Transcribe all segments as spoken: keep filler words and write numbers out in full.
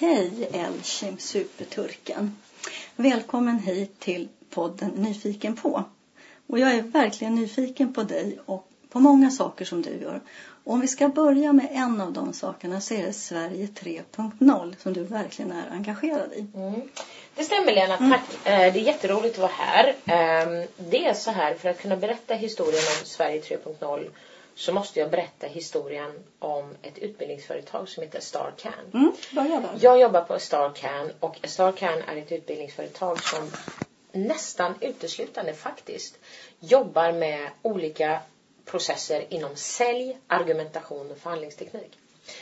Hej Elçim Superturken. Välkommen hit till podden Nyfiken på. Och jag är verkligen nyfiken på dig och på många saker som du gör. Och om vi ska börja med en av de sakerna så är det Sverige tre punkt noll som du verkligen är engagerad i. Mm. Det stämmer Lena, tack. Mm. Det är jätteroligt att vara här. Det är så här, för att kunna berätta historien om Sverige tre punkt noll så måste jag berätta historien om ett utbildningsföretag som heter StarCan. Mm, börja där. Jag jobbar på StarCan och StarCan är ett utbildningsföretag som nästan uteslutande faktiskt jobbar med olika processer inom sälj, argumentation och förhandlingsteknik.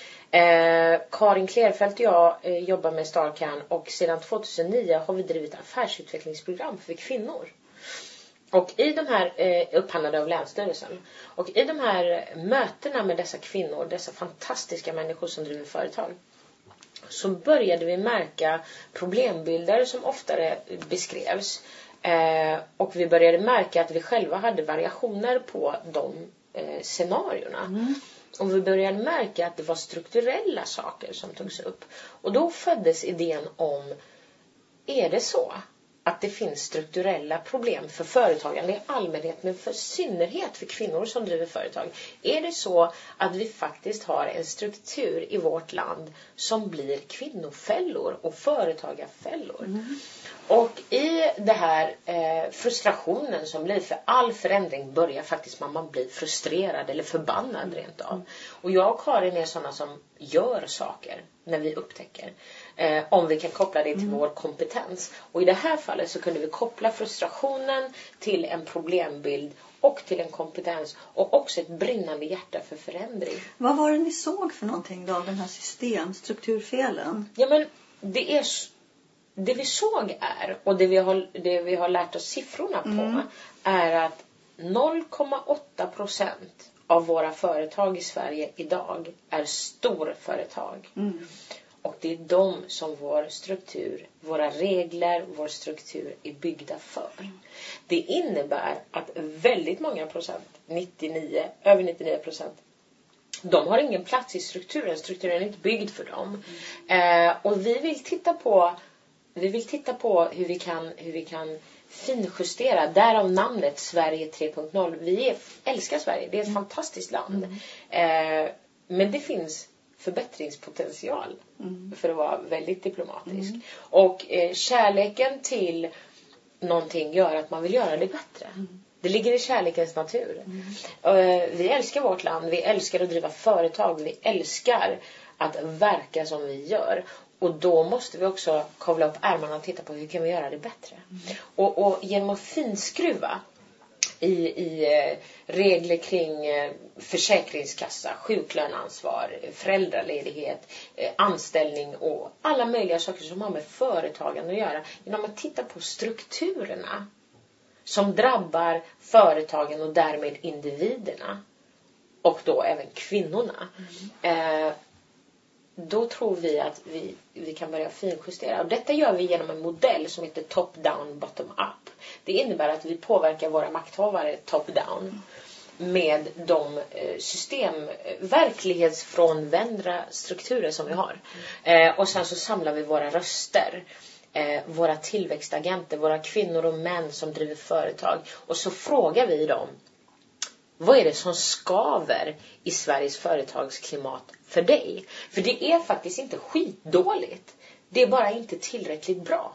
Eh, Karin Klerfeldt och jag eh, jobbar med StarCan och sedan tjugohundranio har vi drivit affärsutvecklingsprogram för kvinnor. Och i de här eh, upphandlade av Länsstyrelsen. Och i de här mötena med dessa kvinnor, dessa fantastiska människor som driver företag, så började vi märka problembilder som oftare beskrevs. Eh, och vi började märka att vi själva hade variationer på de eh, scenarierna. Mm. Och vi började märka att det var strukturella saker som togs upp. Och då föddes idén om, är det så att det finns strukturella problem för företagande i allmänhet, men för synnerhet för kvinnor som driver företag? Är det så att vi faktiskt har en struktur i vårt land som blir kvinnofällor och företagarfällor? Mm. Och i det här eh, frustrationen som blir, för all förändring börjar faktiskt man, man blir frustrerad eller förbannad rent av. Och jag och Karin är sådana som gör saker när vi upptäcker. Eh, om vi kan koppla det till mm. vår kompetens. Och i det här fallet så kunde vi koppla frustrationen till en problembild och till en kompetens och också ett brinnande hjärta för förändring. Vad var det ni såg för någonting då av den här systemstrukturfelen? Ja, men det är det vi såg är, och det vi har, det vi har lärt oss siffrorna på mm. är att noll komma åtta procent av våra företag i Sverige idag är storföretag. Mm. Och det är de som vår struktur, våra regler, vår struktur är byggda för. Mm. Det innebär att väldigt många procent, nittionio, över nittionio procent, de har ingen plats i strukturen. Strukturen är inte byggd för dem. Mm. Eh, och vi vill titta på Vi vill titta på hur vi kan, hur vi kan finjustera, därav namnet Sverige tre punkt noll. Vi är, älskar Sverige, det är ett mm. fantastiskt land. Mm. Eh, men det finns förbättringspotential, mm. för att vara väldigt diplomatisk. Mm. Och eh, kärleken till någonting gör att man vill göra det bättre. Mm. Det ligger i kärlekens natur. Mm. Eh, vi älskar vårt land, vi älskar att driva företag, vi älskar att verka som vi gör. Och då måste vi också kavla upp ärmarna och titta på hur kan vi göra det bättre. Mm. Och, och genom att finskruva i, i regler kring försäkringskassa, sjuklöneansvar, föräldraledighet, anställning och alla möjliga saker som har med företagande att göra. Genom att titta på strukturerna som drabbar företagen och därmed individerna. Och då även kvinnorna. Mm. Eh, Då tror vi att vi, vi kan börja finjustera. Och detta gör vi genom en modell som heter top-down, bottom-up. Det innebär att vi påverkar våra makthavare top-down med de system, verklighetsfrånvända strukturer som vi har. Eh, och sen så samlar vi våra röster, eh, våra tillväxtagenter, våra kvinnor och män som driver företag. Och så frågar vi dem, vad är det som skaver i Sveriges företagsklimat för dig? För det är faktiskt inte skitdåligt. Det är bara inte tillräckligt bra.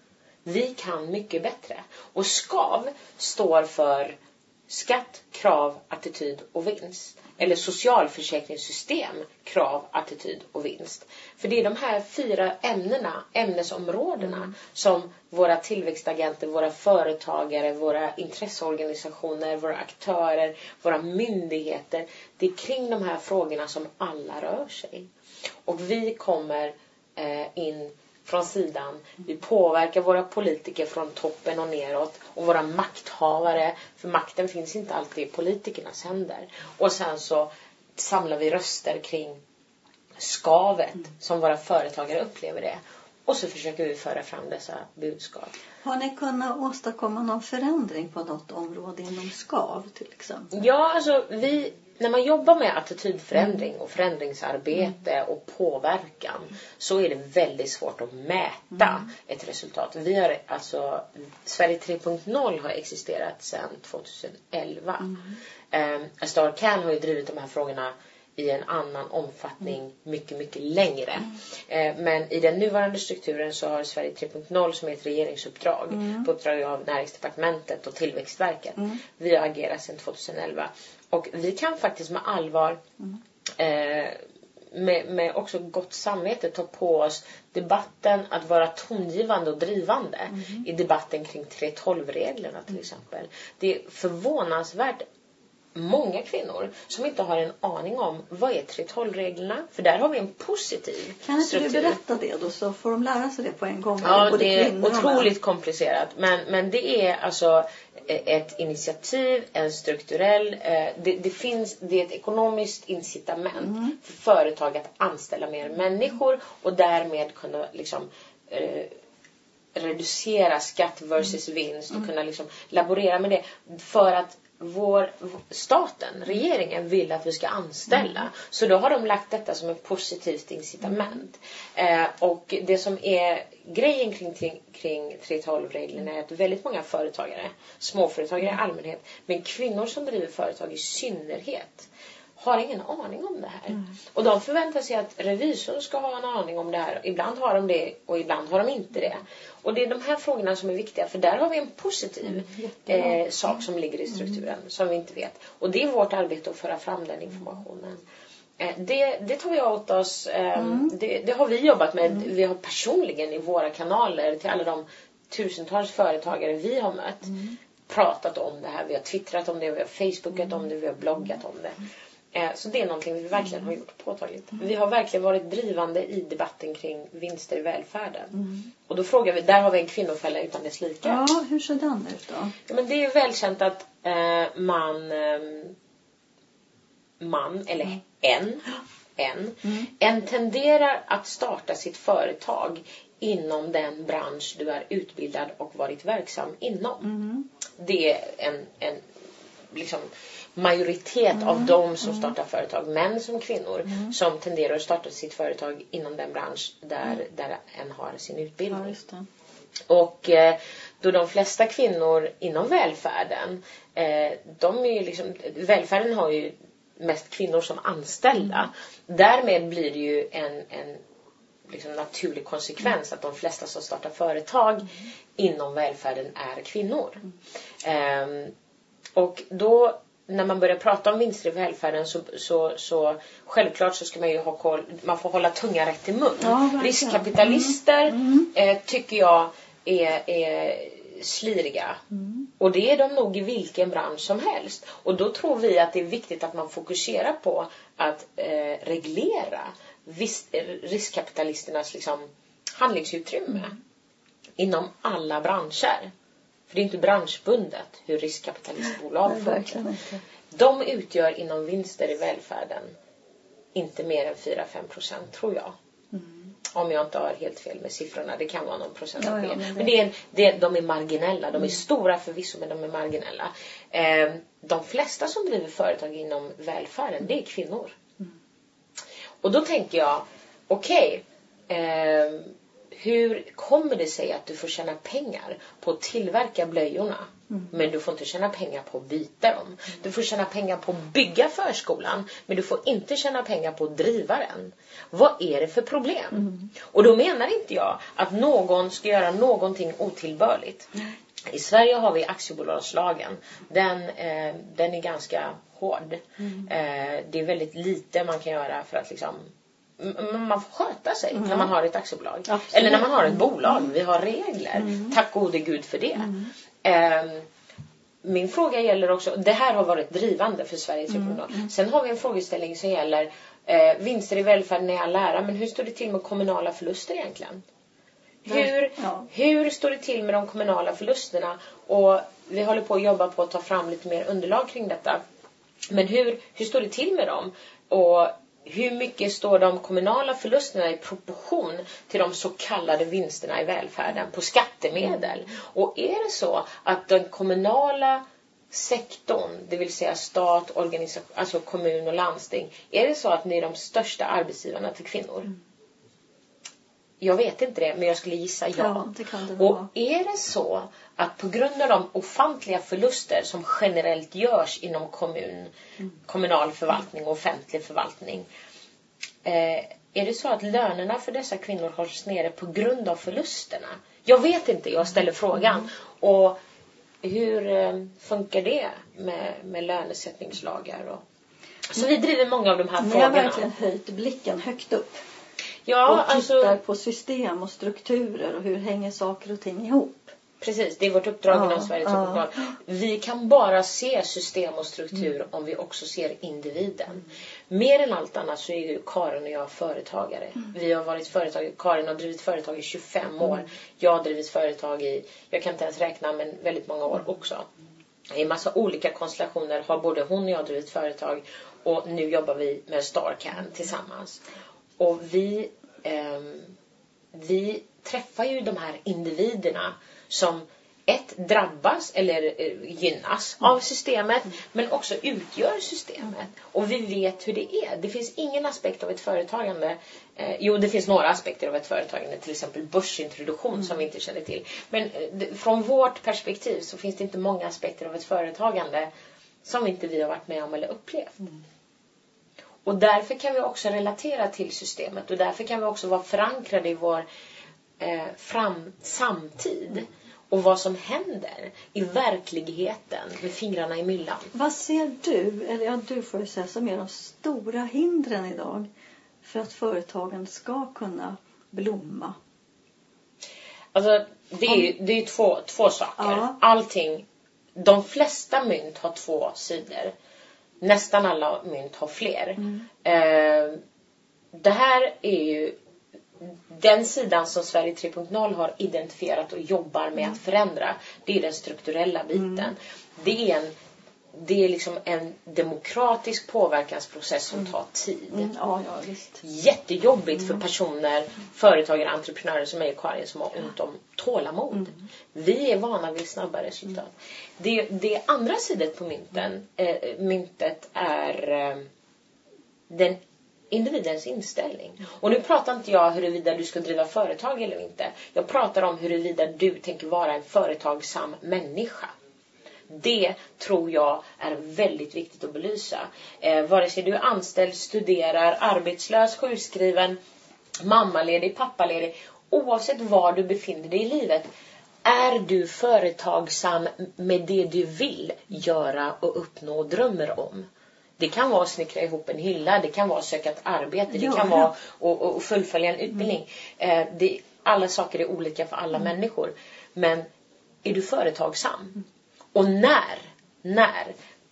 Vi kan mycket bättre. Och skav står för skatt, krav, attityd och vinst. Eller socialförsäkringssystem, krav, attityd och vinst. För det är de här fyra ämnena, ämnesområdena mm. som våra tillväxtagenter, våra företagare, våra intresseorganisationer, våra aktörer, våra myndigheter. Det är kring de här frågorna som alla rör sig. Och vi kommer eh, in från sidan. Vi påverkar våra politiker från toppen och neråt. Och våra makthavare. För makten finns inte alltid i politikernas händer. Och sen så samlar vi röster kring skavet mm. som våra företagare upplever det. Och så försöker vi föra fram dessa budskap. Har ni kunnat åstadkomma någon förändring på något område inom skav till exempel? Ja, alltså vi, när man jobbar med attitydförändring och förändringsarbete och påverkan, så är det väldigt svårt att mäta mm. ett resultat. Vi har alltså, Sverige tre punkt noll har existerat sedan tjugoelva. Mm. Um, A Star Can har ju drivit de här frågorna i en annan omfattning mm. mycket, mycket längre. Mm. Uh, men i den nuvarande strukturen så har Sverige tre punkt noll, som är ett regeringsuppdrag mm. på uppdrag av Näringsdepartementet och Tillväxtverket. Mm. Vi har agerat sedan tjugoelva. Och vi kan faktiskt med allvar mm. eh, med, med också gott samvete ta på oss debatten att vara tongivande och drivande mm. i debatten kring tre tolv-reglerna till exempel. Det är förvånansvärt många kvinnor som inte har en aning om vad är tre tolv-reglerna, för där har vi en positiv Kan inte struktur. Du berätta det då, så får de lära sig det på en gång? Ja, det är otroligt komplicerat, men, men det är alltså ett initiativ, en strukturell, det, det finns, det är ett ekonomiskt incitament mm. för företag att anställa mer människor och därmed kunna liksom eh, reducera skatt versus vinst och mm. kunna liksom laborera med det, för att vår staten, regeringen vill att vi ska anställa. Mm. Så då har de lagt detta som ett positivt incitament. Mm. Eh, och det som är grejen kring, kring tre tolv-reglerna är att väldigt många företagare, småföretagare i allmänhet, men kvinnor som driver företag i synnerhet, har ingen aning om det här. Mm. Och de förväntar sig att revisorn ska ha en aning om det här. Ibland har de det och ibland har de inte det. Och det är de här frågorna som är viktiga, för där har vi en positiv mm. eh, sak som ligger i strukturen mm. som vi inte vet. Och det är vårt arbete att föra fram den informationen. Eh, det, det tar vi åt oss. Eh, mm. det, det har vi jobbat med. Mm. Vi har personligen i våra kanaler till alla de tusentals företagare vi har mött mm. pratat om det här. Vi har twittrat om det, vi har facebookat mm. om det, vi har bloggat om det. Så det är någonting vi verkligen har gjort påtagligt. Vi har verkligen varit drivande i debatten kring vinster i välfärden. Mm. Och då frågar vi, där har vi en kvinnofälla utan dess like. Ja, hur ser den ut då? Ja, men det är ju välkänt att eh, man, eh, man eller mm. en, en, mm. en tenderar att starta sitt företag inom den bransch du är utbildad och varit verksam inom. Mm. Det är en, en liksom majoritet mm. av de som mm. startar företag, män som kvinnor, mm. som tenderar att starta sitt företag inom den bransch där, mm. där en har sin utbildning. Ja, just det. Och eh, då de flesta kvinnor inom välfärden, eh, de är ju liksom, välfärden har ju mest kvinnor som anställda. Mm. Därmed blir det ju en, en liksom naturlig konsekvens mm. att de flesta som startar företag mm. inom välfärden är kvinnor. Mm. Eh, och då när man börjar prata om vinster i välfärden så, så, så självklart så ska man ju ha koll, man får hålla tunga rätt i mun. Ja, riskkapitalister mm. Mm. Eh, tycker jag är, är sliriga. Mm. Och det är de nog i vilken bransch som helst. Och då tror vi att det är viktigt att man fokuserar på att eh, reglera vis, riskkapitalisternas liksom, handlingsutrymme mm. inom alla branscher. För det är inte branschbundet hur riskkapitalistbolag funkar. De utgör inom vinster i välfärden inte mer än fyra till fem procent tror jag. Mm. Om jag inte har helt fel med siffrorna. Det kan vara någon procent. Ja, ja, men det... men det är, det, de är marginella. De är mm. stora förvisso, men de är marginella. Eh, de flesta som driver företag inom välfärden, det är kvinnor. Mm. Och då tänker jag, okej... Okay, eh, hur kommer det sig att du får tjäna pengar på att tillverka blöjorna mm. men du får inte tjäna pengar på att byta dem? Mm. Du får tjäna pengar på att bygga förskolan men du får inte tjäna pengar på att driva den. Vad är det för problem? Mm. Och då menar inte jag att någon ska göra någonting otillbörligt. Mm. I Sverige har vi aktiebolagslagen. Den, eh, den är ganska hård. Mm. Eh, det är väldigt lite man kan göra för att liksom... man får sköta sig mm. när man har ett aktiebolag. Absolut. Eller när man har ett bolag. Mm. Vi har regler. Mm. Tack gode Gud för det. Mm. Eh, min fråga gäller också, det här har varit drivande för Sverige. Mm. Mm. Sen har vi en frågeställning som gäller eh, vinster i välfärden i all ära. Men hur står det till med kommunala förluster egentligen? Hur, ja. hur står det till med de kommunala förlusterna? Och vi håller på att jobba på att ta fram lite mer underlag kring detta. Men hur, hur står det till med dem? Och hur mycket står de kommunala förlusterna i proportion till de så kallade vinsterna i välfärden på skattemedel? Och är det så att den kommunala sektorn, det vill säga stat, organisation, alltså kommun och landsting, är det så att ni är de största arbetsgivarna till kvinnor? Mm. Jag vet inte det, men jag skulle gissa ja. Ja, det kan det vara. Och är det så att på grund av de ofantliga förluster som generellt görs inom kommun, mm. kommunal förvaltning och offentlig förvaltning, eh, är det så att lönerna för dessa kvinnor hålls nere på grund av förlusterna? Jag vet inte, jag ställer frågan. Mm. Och hur eh, funkar det med, med lönesättningslagar? Och... Så vi driver många av de här Men frågorna. jag har verkligen höjt blicken högt upp. Ja, och tittar alltså... på system och strukturer och hur hänger saker och ting ihop. Precis, det är vårt uppdrag ja, inom Sveriges ja. uppdrag. Vi kan bara se system och struktur mm. om vi också ser individen. Mm. Mer än allt annat så är ju Karin och jag företagare. Mm. Vi har varit företag, Karin har drivit företag i tjugofem år. Mm. Jag har drivit företag i, jag kan inte ens räkna, men väldigt många år också. I massa olika konstellationer har både hon och jag drivit företag. Och nu jobbar vi med StarCan tillsammans. Och vi, eh, vi träffar ju de här individerna som ett drabbas eller eh, gynnas mm. av systemet, men också utgör systemet. Och vi vet hur det är. Det finns ingen aspekt av ett företagande. Eh, jo, det finns några aspekter av ett företagande, till exempel börsintroduktion mm. som vi inte känner till. Men eh, från vårt perspektiv så finns det inte många aspekter av ett företagande som inte vi har varit med om eller upplevt. Mm. Och därför kan vi också relatera till systemet. Och därför kan vi också vara förankrade i vår eh, fram, samtid. Och vad som händer i verkligheten med fingrarna i myllan. Vad ser du, eller ja, du får ju säga, som är de stora hindren idag för att företagen ska kunna blomma? Alltså, det är ju, det är ju två, två saker. Ja. Allting, de flesta mynt har två sidor. Nästan alla mynt har fler. Mm. Eh, det här är ju den sidan som Sverige tre punkt noll har identifierat och jobbar med mm. att förändra. Det är den strukturella biten. Mm. Det är en det är liksom en demokratisk påverkansprocess som tar tid. Mm. Ja, ja, visst. Jättejobbigt mm. för personer, företagare, entreprenörer som är i Karin som har ont om tålamod. Mm. Vi är vana vid snabba resultat. Mm. Det, det andra sidan på mynten, äh, myntet är äh, den individens inställning. Mm. Och nu pratar inte jag huruvida du ska driva företag eller inte. Jag pratar om huruvida du tänker vara en företagsam människa. Det tror jag är väldigt viktigt att belysa. Eh, vare sig du är anställd, studerar, arbetslös, sjukskriven, mammaledig, pappaledig. Oavsett var du befinner dig i livet. Är du företagsam med det du vill göra och uppnå och drömmer om? Det kan vara att snickra ihop en hylla. Det kan vara att söka ett arbete. Det kan vara att, att fullfölja en utbildning. Eh, det, alla saker är olika för alla mm. människor. Men är du företagsam? Och när, när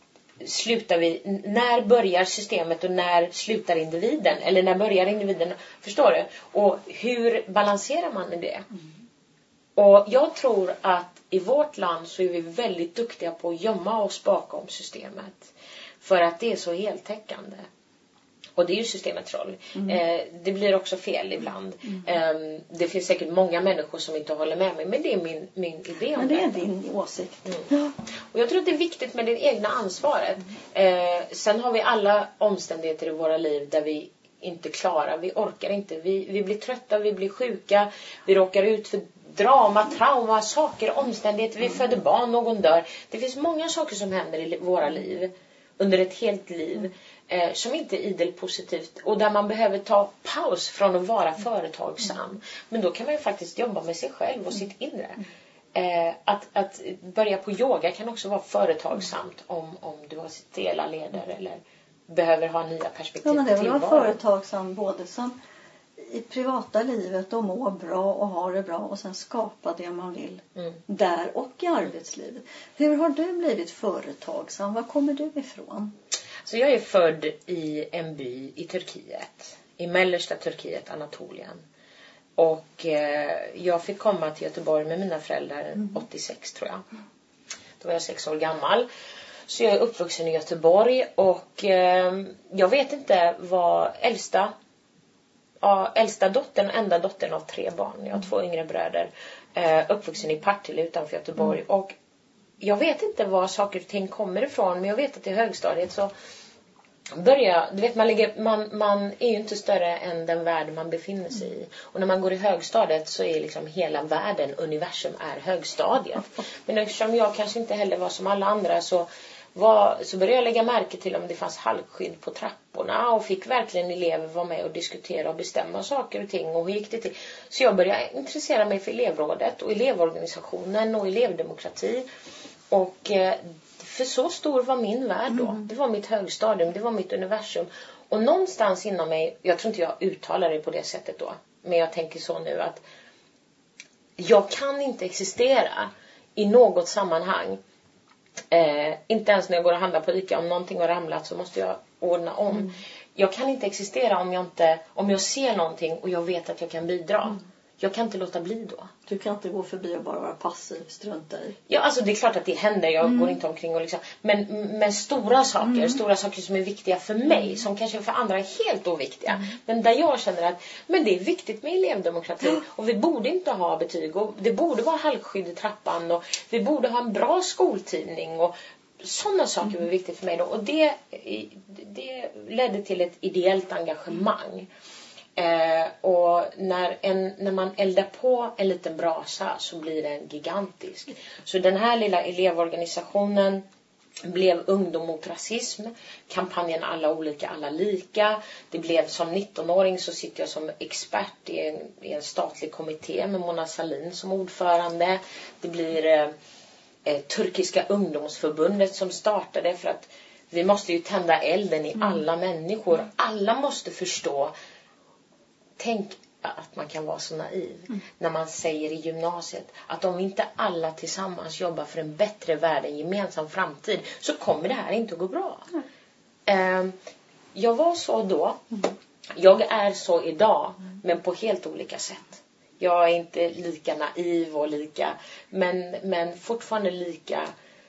slutar vi, när börjar systemet och när slutar individen? Eller när börjar individen? Förstår du? Och hur balanserar man i det? Mm. Och jag tror att i vårt land så är vi väldigt duktiga på att gömma oss bakom systemet. För att det är så heltäckande. Och det är ju systemets roll. Mm. Eh, det blir också fel ibland. Mm. Eh, det finns säkert många människor som inte håller med mig. Men det är min, min idé om men det. det är din åsikt. Mm. Ja. Och jag tror att det är viktigt med det egna ansvaret. Mm. Eh, sen har vi alla omständigheter i våra liv där vi inte klarar. Vi orkar inte. Vi, vi blir trötta, vi blir sjuka. Vi råkar ut för drama, trauma, saker, omständigheter. Vi mm. föder barn, någon dör. Det finns många saker som händer i våra liv. Under ett helt liv. Eh, som inte är idel positivt. Och där man behöver ta paus från att vara företagsam. Mm. Men då kan man ju faktiskt jobba med sig själv och sitt inre. Eh, att, att börja på yoga kan också vara företagsamt. Om, om du har stela leder eller behöver ha nya perspektiv. Ja, men det är väl vara företagsam både som i privata livet och må bra och ha det bra. Och sen skapa det man vill. Mm. Där och i arbetslivet. Hur har du blivit företagsam? Var kommer du ifrån? Så jag är född i en by i Turkiet. I mellersta Turkiet, Anatolien. Och eh, jag fick komma till Göteborg med mina föräldrar mm. åttiosex tror jag. Då var jag sex år gammal. Så jag är uppvuxen i Göteborg. Och eh, jag vet inte vad äldsta... Ja, äldsta dottern, enda dottern av tre barn. Jag har mm. två yngre bröder. Eh, uppvuxen i Partille utanför Göteborg. Mm. Och jag vet inte var saker och ting kommer ifrån, men jag vet att i högstadiet så börjar, du vet man, ligger, man, man är ju inte större än den värld man befinner sig i. Och när man går i högstadiet så är liksom hela världen, universum är högstadiet. Men eftersom jag kanske inte heller var som alla andra så, var, så började jag lägga märke till om det fanns halkskydd på trapporna. Och fick verkligen elever vara med och diskutera och bestämma saker och ting. Och hur gick det till? Så jag började intressera mig för elevrådet och elevorganisationen och elevdemokrati. Och eh, för så stor var min värld då. Mm. Det var mitt högstadium, det var mitt universum. Och någonstans inom mig, jag tror inte jag uttalar det på det sättet då. Men jag tänker så nu att jag kan inte existera i något sammanhang. Eh, inte ens när jag går och handlar på ICA. Om någonting har ramlat så måste jag ordna om. Mm. Jag kan inte existera om jag inte, om jag ser någonting och jag vet att jag kan bidra. Mm. Jag kan inte låta bli då. Du kan inte gå förbi och bara vara passiv, strunta i. Ja, alltså det är klart att det händer. Jag mm. går inte omkring och liksom. Men, men stora saker, mm. stora saker som är viktiga för mig, mm. som kanske för andra är helt oviktiga. Mm. Men där jag känner att, men det är viktigt med elevdemokrati. Mm. Och vi borde inte ha betyg. Och det borde vara halkskydd i trappan. Och vi borde ha en bra skoltidning. Och sådana saker mm. är viktigt för mig då. Och det, det ledde till ett ideellt engagemang. Mm. Eh, och när, en, när man eldar på en liten brasa så blir den gigantisk. Så den här lilla elevorganisationen blev Ungdom mot rasism. Kampanjen Alla olika, alla lika. Det blev som nittonåring så sitter jag som expert i en, i en statlig kommitté med Mona Sahlin som ordförande. Det blir eh, eh, Turkiska ungdomsförbundet som startade för att vi måste ju tända elden i alla människor. Alla måste förstå. Tänk att man kan vara så naiv mm. när man säger i gymnasiet att om inte alla tillsammans jobbar för en bättre värld, en gemensam framtid, så kommer det här inte att gå bra. Mm. Uh, jag var så då. Mm. Jag är så idag, mm. men på helt olika sätt. Jag är inte lika naiv och lika, men, men fortfarande lika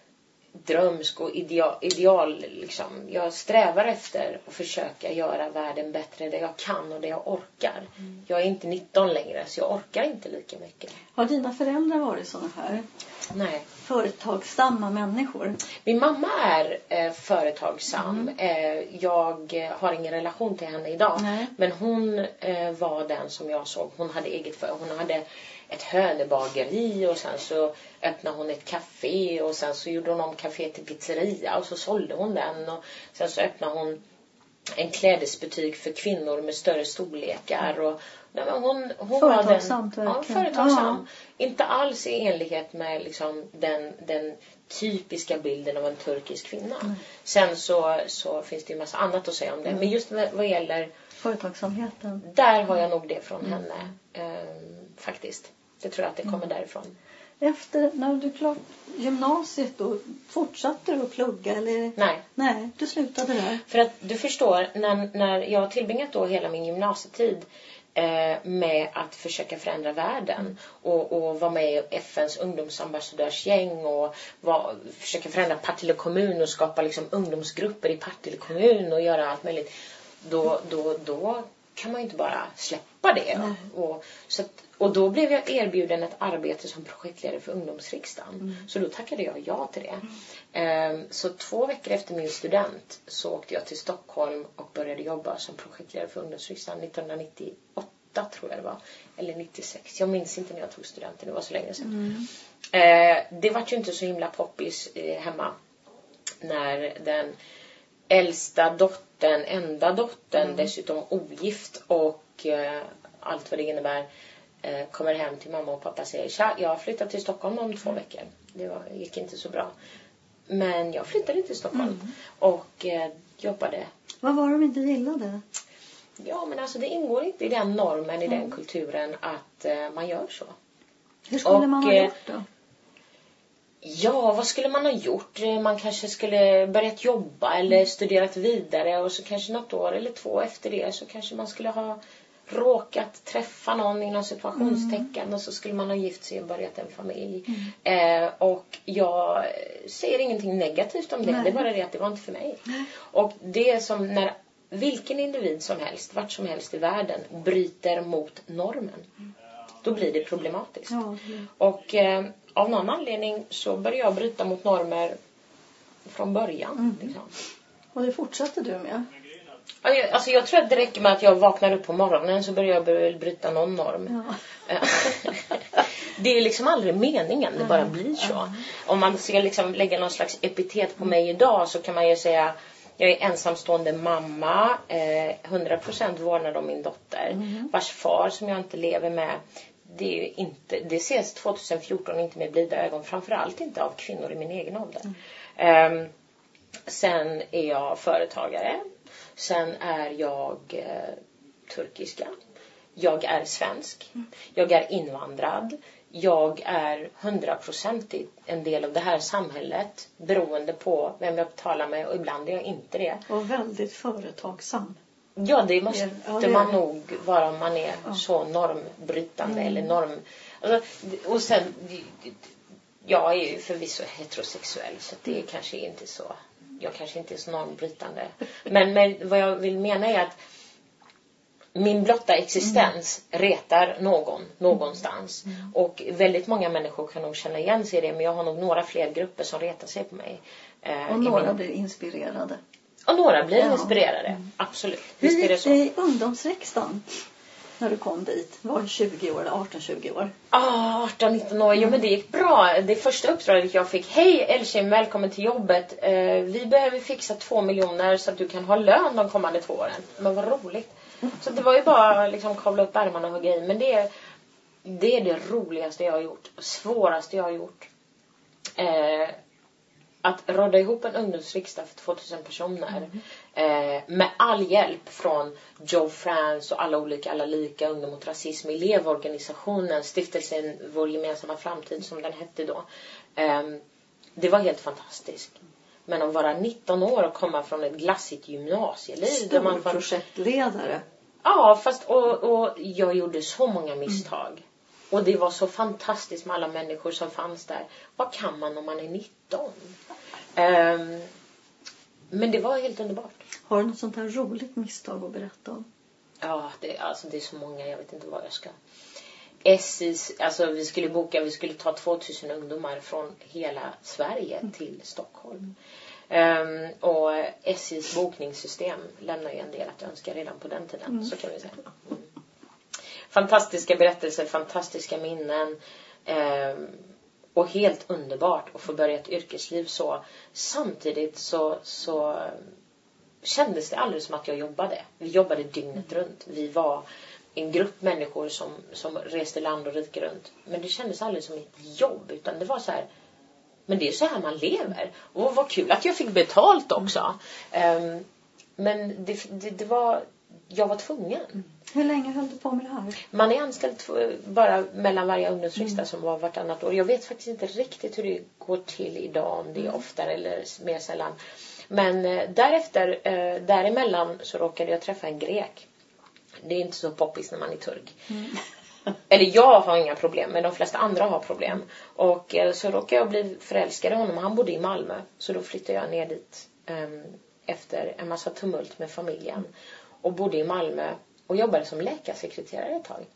drömsk och ideal, ideal liksom. Jag strävar efter att försöka göra världen bättre där jag kan och där jag orkar. Mm. Jag är inte nitton längre så jag orkar inte lika mycket. Har dina föräldrar varit såna här? Nej. Företagsamma människor? Min mamma är eh, företagsam. Mm. Eh, jag har ingen relation till henne idag. Nej. Men hon eh, var den som jag såg. Hon hade eget för. Hon hade ett hönebageri och sen så öppnade hon ett café och sen så gjorde hon om café till pizzeria och så sålde hon den och sen så öppnade hon en klädesbutik för kvinnor med större storlekar och nej, men hon, hon företagsamt var den, ja, företagsam. Ja. Inte alls i enlighet med liksom den, den typiska bilden av en turkisk kvinna. Mm. Sen så, så finns det ju massa annat att säga om det. Mm. Men just vad gäller företagsamheten. Där har jag nog det från mm. henne. Um, faktiskt. Det tror jag att det kommer mm. därifrån. Efter, när du klart gymnasiet då, fortsatte du att plugga? Eller? Nej. Nej, du slutade där. För att du förstår, när, när jag har tillbringat då hela min gymnasietid eh, med att försöka förändra världen. Mm. Och, och vara med i F N:s ungdomsambassadörsgäng och var, försöka förändra Partille kommun och skapa liksom ungdomsgrupper i Partille kommun och göra allt möjligt. Då, då, då kan man ju inte bara släppa det. Mm. Och, så att, och då blev jag erbjuden ett arbete som projektledare för ungdomsriksdagen. Mm. Så då tackade jag ja till det. Mm. Så två veckor efter min student så åkte jag till Stockholm och började jobba som projektledare för ungdomsriksdagen nittonhundranittioåtta tror jag det var. Eller nittiosex. Jag minns inte när jag tog studenten. Det var så länge sedan. Mm. Det var ju inte så himla poppis hemma. När den äldsta dottern, enda dottern, mm. dessutom ogift och eh, allt vad det innebär, eh, kommer hem till mamma och pappa och säger tja, jag har flyttat till Stockholm om två veckor. Det var, gick inte så bra. Men jag flyttade till Stockholm mm. och eh, jobbade. Vad var det de inte gillade? Ja, men alltså det ingår inte i den normen, i mm. den kulturen att eh, man gör så. Hur skulle och, man ha gjort då? Ja, vad skulle man ha gjort? Man kanske skulle börjat jobba eller studerat vidare och så kanske något år eller två efter det så kanske man skulle ha råkat träffa någon inom situationstecken mm. och så skulle man ha gift sig och börjat en familj. Mm. Eh, och jag säger ingenting negativt om det. Nej. Det är bara det att det var inte för mig. Nej. Och det är som när vilken individ som helst, vart som helst i världen, bryter mot normen. Mm. Då blir det problematiskt. Ja, det. Och, av någon anledning så började jag bryta mot normer från början. Mm. Liksom. Och det fortsätter du med? Alltså jag tror att det räcker med att jag vaknar upp på morgonen så börjar jag bryta någon norm. Ja. Det är liksom aldrig meningen, det bara blir så. Om man ska liksom lägga någon slags epitet på mig idag så kan man ju säga jag är ensamstående mamma, eh, hundra procent vårdnad om min dotter, mm. vars far som jag inte lever med. Det, är ju inte, det ses tjugohundrafjorton inte med blida ögon, framförallt inte av kvinnor i min egen ålder. Mm. Um, sen är jag företagare. Sen är jag eh, turkiska. Jag är svensk. Mm. Jag är invandrad. Jag är hundraprocentigt en del av det här samhället. Beroende på vem jag talar med. Och ibland är jag inte det. Och väldigt företagsam. Ja, det måste ja, det man nog vara om man är ja. så normbrytande. Mm. Eller norm... Alltså, och sen... Jag är ju förvisso heterosexuell. Så det är kanske inte så... Jag kanske inte är så normbrytande. Men, men vad jag vill mena är att min blotta existens mm. retar någon någonstans. Mm. Och väldigt många människor kan nog känna igen sig i det. Men jag har nog några fler grupper som retar sig på mig. Eh, och några min... blir inspirerade. Och några blir ja. inspirerade, mm. absolut. Hur gick det i ungdomsriksdagen? När du kom dit? Var du tjugo år eller arton tjugo år? Ah, arton nitton år. Mm. Jo, men det gick bra. Det första uppdraget jag fick. Hej Elshim, välkommen till jobbet. Eh, vi behöver fixa två miljoner så att du kan ha lön de kommande två åren. Men vad roligt. Mm. Så det var ju bara liksom kavla upp ärmarna och hugga i. Men det är, det är det roligaste jag har gjort. Svåraste jag har gjort. Eh, att råda ihop en ungdomsriksdag för tvåtusen personer. Mm. Eh, med all hjälp från Joe France och alla olika, alla lika ungdom mot rasism, elevorganisationen, stiftelsen Vår gemensamma framtid som den hette då. Eh, det var helt fantastiskt. Men att vara nitton år och komma från ett glassigt gymnasieliv. Stor där man var projektledare. Ja, fast och, och jag gjorde så många misstag. Mm. Och det var så fantastiskt med alla människor som fanns där. Vad kan man om man är nitton? Um, men det var helt underbart. Har du något sånt här roligt misstag att berätta om? Ja, det, alltså det är så många. Jag vet inte vad jag ska. S I's, alltså vi skulle boka, vi skulle ta tvåtusen ungdomar från hela Sverige mm. till Stockholm. Um, och S I's bokningssystem lämnar ju en del att önska redan på den tiden. Mm. Så kan vi säga. Mm. Fantastiska berättelser, fantastiska minnen. Um, och helt underbart att få börja ett yrkesliv så. Samtidigt så, så kändes det aldrig som att jag jobbade. Vi jobbade dygnet runt. Vi var en grupp människor som, som reste land och rike runt. Men det kändes aldrig som ett jobb. Utan det var så här. Men det är så här man lever. Och vad kul att jag fick betalt också. Mm. Um, men det, det, det var... Jag var tvungen. Mm. Hur länge höll du på med det här? Man är anställd bara mellan varje ungdomsriksdag mm. som var vartannat år. Jag vet faktiskt inte riktigt hur det går till idag. Om det är mm. oftare eller mer sällan. Men eh, därefter, eh, däremellan så råkade jag träffa en grek. Det är inte så poppis när man är turk. Mm. Eller jag har inga problem, men de flesta andra har problem. Och eh, så råkade jag bli förälskad i honom. Han bodde i Malmö. Så då flyttade jag ner dit eh, efter en massa tumult med familjen. Och bodde i Malmö och jobbade som läkarsekreterare ett tag.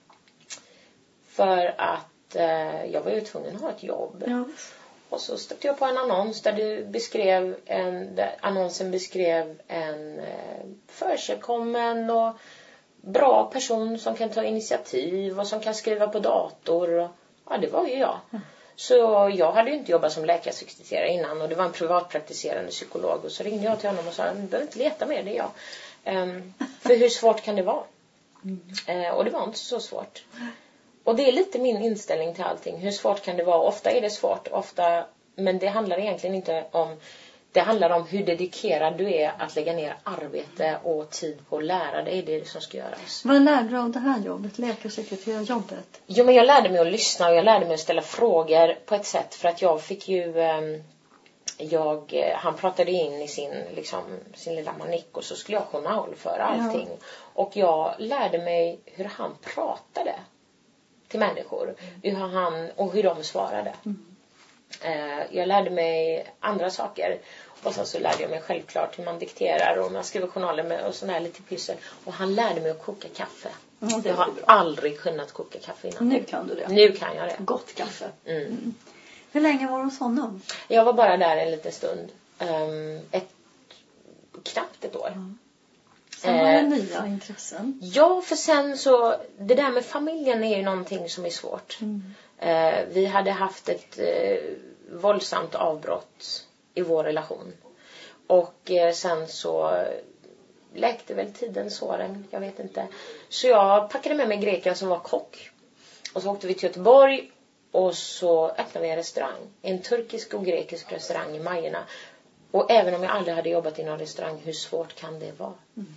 För att eh, jag var ju tvungen att ha ett jobb. Ja. Och så stötte jag på en annons där du beskrev en, där annonsen beskrev en eh, försigkommen och bra person som kan ta initiativ och som kan skriva på dator. Och, ja, det var ju jag. Mm. Så jag hade ju inte jobbat som läkarsekreterare innan och det var en privatpraktiserande psykolog. Och så ringde jag till honom och sa, du behöver inte leta mer, det är jag. Um, för hur svårt kan det vara? Mm. Uh, och det var inte så svårt. Och det är lite min inställning till allting. Hur svårt kan det vara? Ofta är det svårt, ofta, men det handlar egentligen inte om. Det handlar om hur dedikerad du är att lägga ner arbete och tid på att lära dig det som ska göras. Vad lärde du av det här jobbet, läkarsekreterarjobbet? Jo, men jag lärde mig att lyssna och jag lärde mig att ställa frågor på ett sätt. För att jag fick ju... Um, Jag, han pratade in i sin, liksom, sin lilla manik och så skulle jag journalföra allting. Ja. Och jag lärde mig hur han pratade till människor. Hur han, och hur de svarade. Mm. Eh, jag lärde mig andra saker. Och sen så lärde jag mig självklart hur man dikterar och man skriver journaler med och sån här lite pyssel. Och han lärde mig att koka kaffe. Mm, det jag har bra. aldrig kunnat koka kaffe innan. Nu kan du det. Nu kan jag det. Gott kaffe. Mm. Mm. Hur länge var du hos honom? Jag var bara där en liten stund. Um, ett, knappt ett år. Mm. Sen var det eh, nya intressen. Ja, för sen så... Det där med familjen är ju någonting som är svårt. Mm. Eh, vi hade haft ett eh, våldsamt avbrott i vår relation. Och eh, sen så läkte väl tiden såren, jag vet inte. Så jag packade med mig greken som var kock. Och så åkte vi till Göteborg och så öppnade vi en restaurang. En turkisk och grekisk restaurang i Majorna. Och även om jag aldrig hade jobbat i någon restaurang, hur svårt kan det vara? Mm.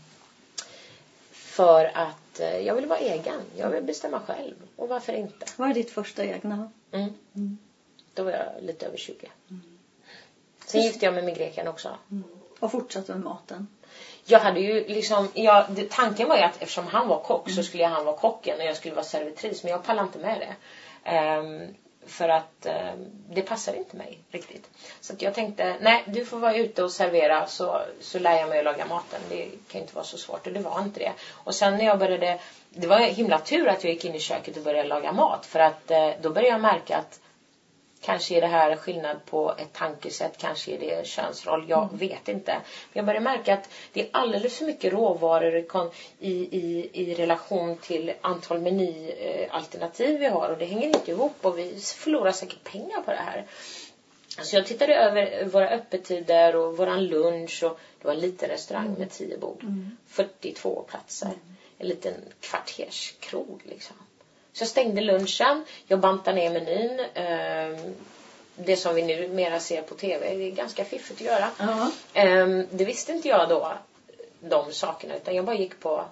För att eh, jag vill vara egen. Jag vill bestämma själv. Och varför inte? Vad är ditt första egna? Mm. Mm. Då var jag lite över tjugo. Mm. Sen gifte jag mig med greken också. Mm. Och fortsatte med maten? Jag hade ju liksom... Jag, det, tanken var ju att eftersom han var kock mm. så skulle han vara kocken och jag skulle vara servitris. Men jag pallade inte med det. Um, för att um, det passade inte mig riktigt. Så att jag tänkte, nej, du får vara ute och servera så, så lär jag mig att laga maten. Det kan inte vara så svårt och det var inte det. Och sen när jag började... Det var himla tur att jag gick in i köket och började laga mat. För att uh, då började jag märka att kanske är det här skillnad på ett tankesätt. Kanske är det könsroll. Jag mm. vet inte. Men jag började märka att det är alldeles för mycket råvaror i, i, i relation till antal menyalternativ vi har. Och det hänger inte ihop. Och vi förlorar säkert pengar på det här. Så jag tittade över våra öppettider och våran lunch. Och det var en liten restaurang mm. med tio bord. Mm. fyrtiotvå platser. Mm. En liten kvarterskrog liksom. Så jag stängde lunchen. Jag bantade ner menyn. Det som vi nu mera ser på tv. Det är ganska fiffigt att göra. Uh-huh. Det visste inte jag då. De sakerna. Utan jag bara gick på.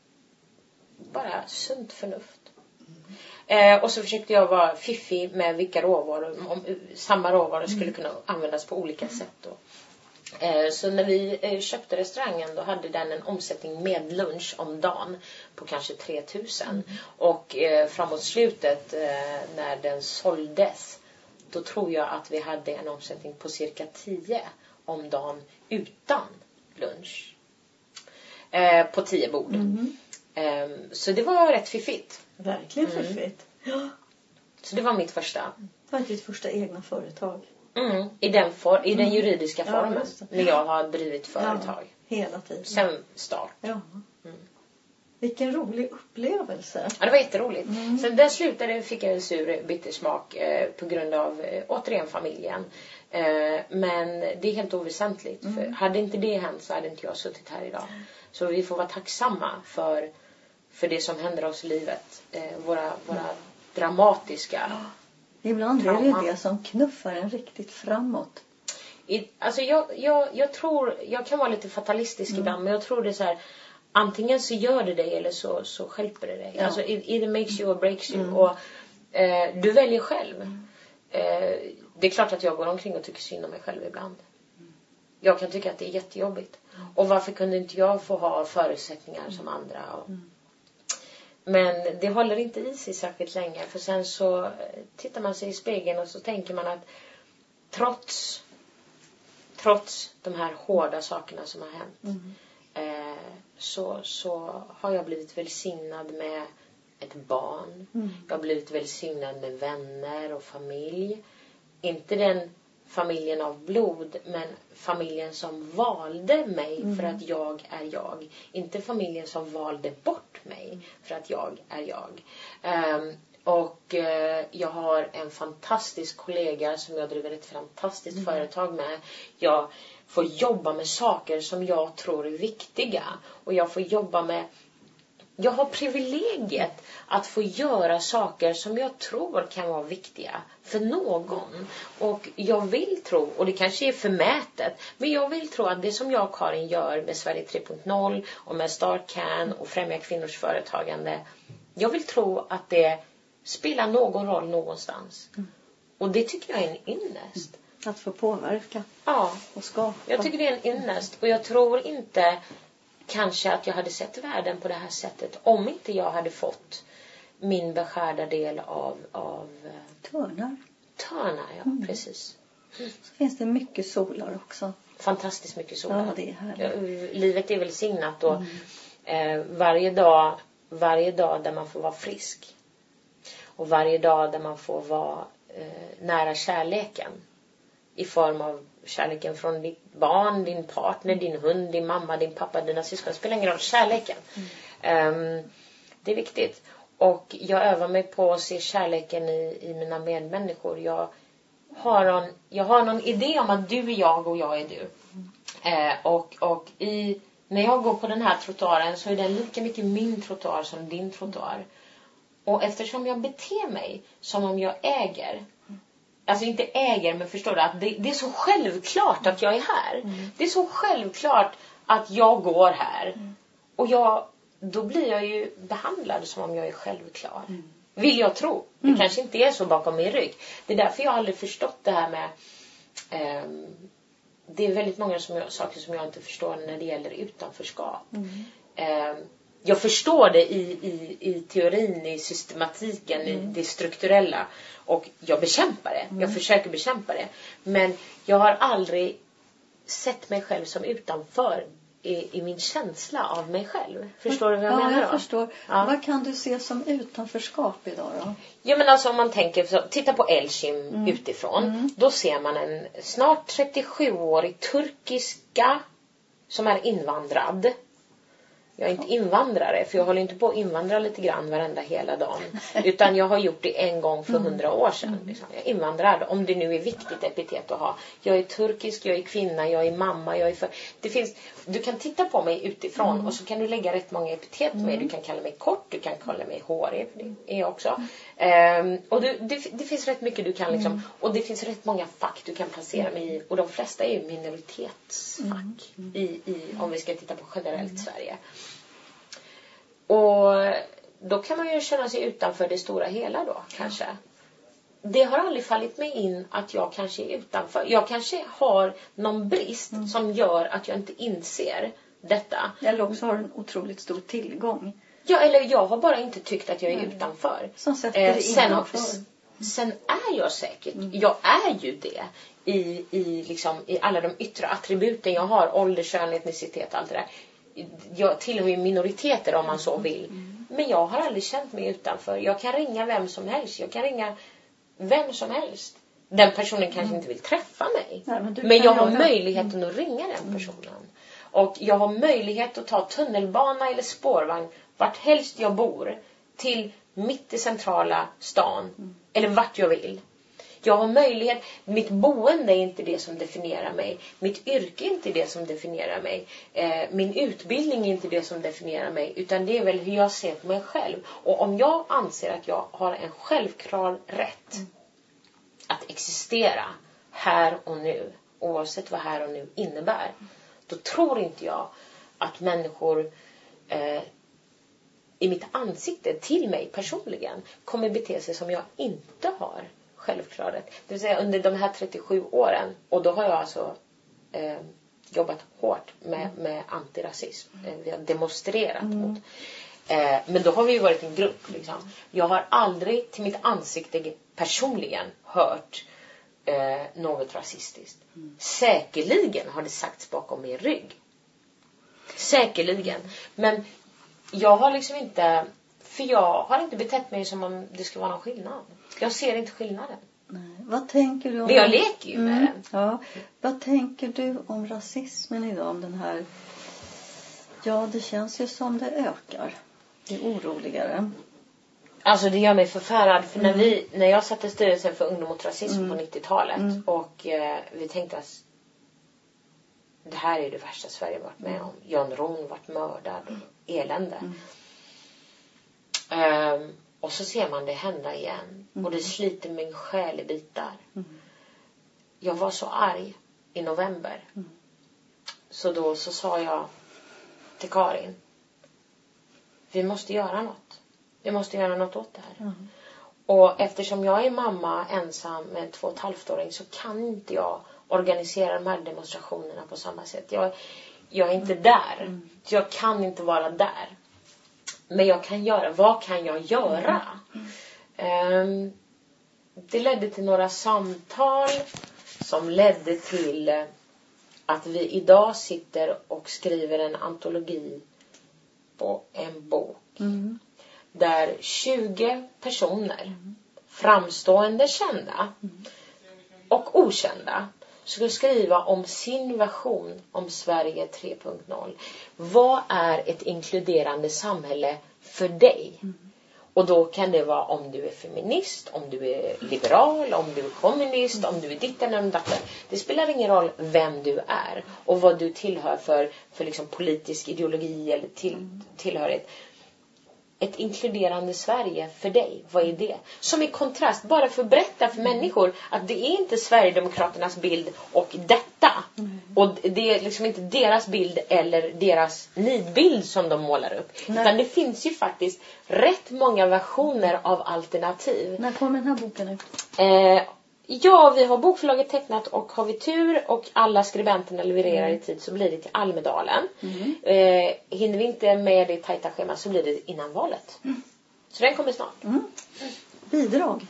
Bara sunt förnuft. Mm. Och så försökte jag vara fiffig med vilka råvaror. Om samma råvaror skulle kunna användas på olika mm. sätt då. Så när vi köpte restaurangen då hade den en omsättning med lunch om dagen på kanske tre tusen. Mm. Och eh, framåt slutet eh, när den såldes då tror jag att vi hade en omsättning på cirka tio om dagen utan lunch. Eh, på tio bord. Mm. Eh, så det var rätt fiffigt. Verkligen fiffigt. Mm. Så det var mitt första. Det var ditt första egna företag. Mm, i, den for, I den juridiska mm. formen. Ja, när jag har drivit företag. Ja, hela tiden. Sen start. Ja. Mm. Vilken rolig upplevelse. Ja, det var jätteroligt. Mm. Sen där slutade fick jag en sur bittersmak eh, på grund av eh, återigen familjen. Eh, men det är helt oväsentligt. Mm. För hade inte det hänt så hade inte jag suttit här idag. Så vi får vara tacksamma för, för det som händer oss i livet. Eh, våra, våra mm. dramatiska... Ja. Ibland trauma. Är det det som knuffar en riktigt framåt. I, alltså jag, jag, jag tror, jag kan vara lite fatalistisk mm. ibland, men jag tror det är så här, antingen så gör det dig eller så, så hjälper det dig. Ja. Alltså it, either makes you or breaks you. Mm. Och eh, du väljer själv. Mm. Eh, det är klart att jag går omkring och tycker synd om mig själv ibland. Mm. Jag kan tycka att det är jättejobbigt. Mm. Och varför kunde inte jag få ha förutsättningar mm. som andra och... Mm. Men det håller inte i sig särskilt länge. För sen så tittar man sig i spegeln och så tänker man att trots, trots de här hårda sakerna som har hänt. Mm. Eh, så, så har jag blivit välsignad med ett barn. Mm. Jag har blivit välsignad med vänner och familj. Inte den familjen av blod, men familjen som valde mig mm. för att jag är jag. Inte familjen som valde bort mig för att jag är jag. Um, och uh, jag har en fantastisk kollega som jag driver ett fantastiskt mm. företag med. Jag får jobba med saker som jag tror är viktiga. Och jag får jobba med... Jag har privilegiet att få göra saker som jag tror kan vara viktiga för någon. Och jag vill tro, och det kanske är förmätet, men jag vill tro att det som jag och Karin gör med Sverige tre punkt noll och med Start Can och främja kvinnors företagande. Jag vill tro att det spelar någon roll någonstans. Och det tycker jag är en ynnest. Att få påverka ja. Och skapa. Jag tycker det är en ynnest. Och jag tror inte... Kanske att jag hade sett världen på det här sättet om inte jag hade fått min beskärda del av... av törnar. Törnar, ja, mm. precis. Mm. Så finns det mycket solar också. Fantastiskt mycket solar. Ja, det är härligt. Livet är välsignat och mm. eh, varje dag varje dag där man får vara frisk. Och varje dag där man får vara eh, nära kärleken. I form av kärleken från ditt barn, din partner, din hund, din mamma, din pappa, dina syskon. Det spelar ingen roll, kärleken. Mm. Um, det är viktigt. Och jag övar mig på att se kärleken i, i mina medmänniskor. Jag har, någon, jag har någon idé om att du är jag och jag är du. Mm. Eh, och och i, när jag går på den här trottoaren så är den lika mycket min trottoar som din trottoar. Och eftersom jag beter mig som om jag äger... Alltså inte äger, men förstår du att det, det är så självklart att jag är här. Mm. Det är så självklart att jag går här. Mm. Och jag, då blir jag ju behandlad som om jag är självklar. Mm. Vill jag tro. Det mm. kanske inte är så bakom min rygg. Det är därför jag aldrig förstått det här med... Um, det är väldigt många som jag, saker som jag inte förstår när det gäller utanförskap. Mm. Um, jag förstår det i, i, i teorin, i systematiken, mm. i det strukturella. Och jag bekämpar det. Mm. Jag försöker bekämpa det. Men jag har aldrig sett mig själv som utanför i, i min känsla av mig själv. Förstår du vad jag ja, menar då? Ja, jag förstår. Ja. Vad kan du se som utanförskap idag då? Ja, men alltså om man tänker, så, titta på Elçim mm. utifrån. Mm. Då ser man en snart trettiosjuårig turkiska som är invandrad. Jag är inte invandrare, för jag håller inte på att invandra lite grann varenda hela dagen. Utan jag har gjort det en gång för hundra år sedan. Liksom. Jag är invandrad, om det nu är viktigt epitet att ha. Jag är turkisk, jag är kvinna, jag är mamma, jag är för... Det finns... Du kan titta på mig utifrån mm. och så kan du lägga rätt många epitet på mig. Du kan kalla mig kort, du kan kalla mig hårig, för det är jag också. Mm. Um, och du, det, det finns rätt mycket du kan liksom... Mm. Och det finns rätt många fack du kan placera mig i. Och de flesta är ju minoritetsfack. Mm. I, i, om vi ska titta på generellt mm. Sverige. Och då kan man ju känna sig utanför det stora hela då, kanske. Det har aldrig fallit mig in att jag kanske är utanför. Jag kanske har någon brist mm. som gör att jag inte inser detta. Eller också har en otroligt stor tillgång. Ja, eller jag har bara inte tyckt att jag är mm. utanför. Som sätter eh, sen, innanför. Sen är jag säkert. Mm. Jag är ju det. I, i, liksom, i alla de yttre attributen jag har. Ålder, kön, etnicitet, allt det där. Jag tillhör ju minoriteter om man så vill. Mm. Men jag har aldrig känt mig utanför. Jag kan ringa vem som helst. Jag kan ringa vem som helst. Den personen kanske mm. inte vill träffa mig. Nej, men men jag har möjligheten mm. att ringa den personen. Mm. Och jag har möjlighet att ta tunnelbana eller spårvagn vart helst jag bor. Till mitt i centrala stan. Mm. Eller vart jag vill. Jag har möjlighet, mitt boende är inte det som definierar mig. Mitt yrke är inte det som definierar mig. Eh, min utbildning är inte det som definierar mig. Utan det är väl hur jag ser på mig själv. Och om jag anser att jag har en självklar rätt mm. att existera här och nu. Oavsett vad här och nu innebär. Då tror inte jag att människor eh, i mitt ansikte till mig personligen kommer bete sig som jag inte har självklarhet. Det vill säga under de här trettiosju åren. Och då har jag alltså eh, jobbat hårt med, med antirasism. Eh, vi har demonstrerat mm. mot. Eh, men då har vi ju varit en grupp. Liksom. Jag har aldrig till mitt ansikte personligen hört eh, något rasistiskt. Mm. Säkerligen har det sagts bakom min rygg. Säkerligen. Men jag har liksom inte... För jag har inte betett mig som om det skulle vara någon skillnad. Jag ser inte skillnaden. Nej. Vad tänker du om... Men jag leker ju med mm. den. Ja. Vad tänker du om rasismen idag? Om den här... Ja, det känns ju som det ökar. Det är oroligare. Alltså det gör mig förfärad. För mm. när, vi, när jag satte styrelsen för ungdom mot rasism mm. på nittiotalet. Mm. Och eh, vi tänkte att det här är det värsta Sverige varit med om. Jan Ron varit mördad. Och elände. Mm. Um, och så ser man det hända igen. Mm. Och det sliter min själ i bitar. Mm. Jag var så arg i november. Mm. Så då så sa jag till Karin. Vi måste göra något. Vi måste göra något åt det här. Mm. Och eftersom jag är mamma ensam med en två och ett halvt åring så kan inte jag organisera de här demonstrationerna på samma sätt. Jag, jag är inte där. Mm. Jag kan inte vara där. Men jag kan göra. Vad kan jag göra? Mm. Um, det ledde till några samtal som ledde till att vi idag sitter och skriver en antologi på en bok Mm. Där tjugo personer, mm. framstående kända mm. och okända, skulle skriva om sin version om Sverige tre punkt noll. Vad är ett inkluderande samhälle för dig? Mm. Och då kan det vara om du är feminist, om du är liberal, om du är kommunist, mm. om du är ditten eller datten. Det spelar ingen roll vem du är och vad du tillhör för, för liksom politisk ideologi eller till, mm. tillhörighet. Ett inkluderande Sverige för dig, vad är det? Som i kontrast, bara för att berätta för mm. människor att det är inte Sverigedemokraternas bild och detta. Mm. Och det är liksom inte deras bild eller deras nidbild som de målar upp. Nej. Utan det finns ju faktiskt rätt många versioner av alternativ. När kommer den här boken ut? Eh, ja, vi har bokförlaget tecknat och har vi tur och alla skribenterna levererar mm. i tid så blir det till Almedalen. Mm. Eh, hinner vi inte med det tajta schema så blir det innan valet. Mm. Så den kommer snart. Mm. Bidrag?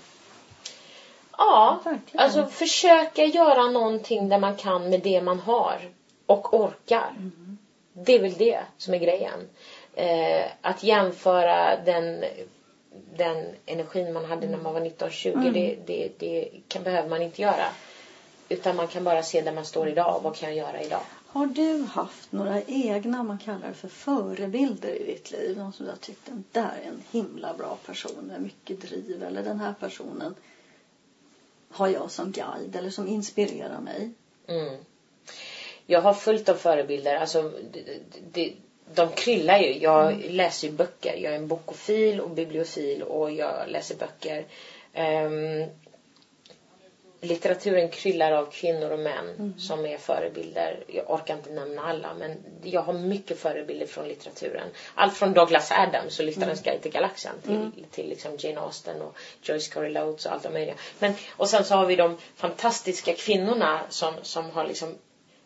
Ja, ja alltså försöka göra någonting där man kan med det man har och orkar. Mm. Det är väl det som är grejen. Eh, att jämföra den... den energin man hade när man var nitton tjugo mm. det, det, det kan, behöver man inte göra, utan man kan bara se där man står idag. Vad kan jag göra idag? Har du haft några egna, man kallar det för förebilder i ditt liv? Någon som du har tyckt, den där är en himla bra person med mycket driv, eller den här personen har jag som guide eller som inspirerar mig? Mm. Jag har fullt av förebilder. Alltså det, det de kryllar ju. Jag mm. läser ju böcker. Jag är en bokofil och bibliofil och jag läser böcker. Um, litteraturen kryllar av kvinnor och män mm. som är förebilder. Jag orkar inte nämna alla, men jag har mycket förebilder från litteraturen. Allt från Douglas Adams och Lyftarens guide till galaxen till, mm. till liksom Jane Austen och Joyce Carol Oates och allt möjliga. Men, och sen så har vi de fantastiska kvinnorna som, som har liksom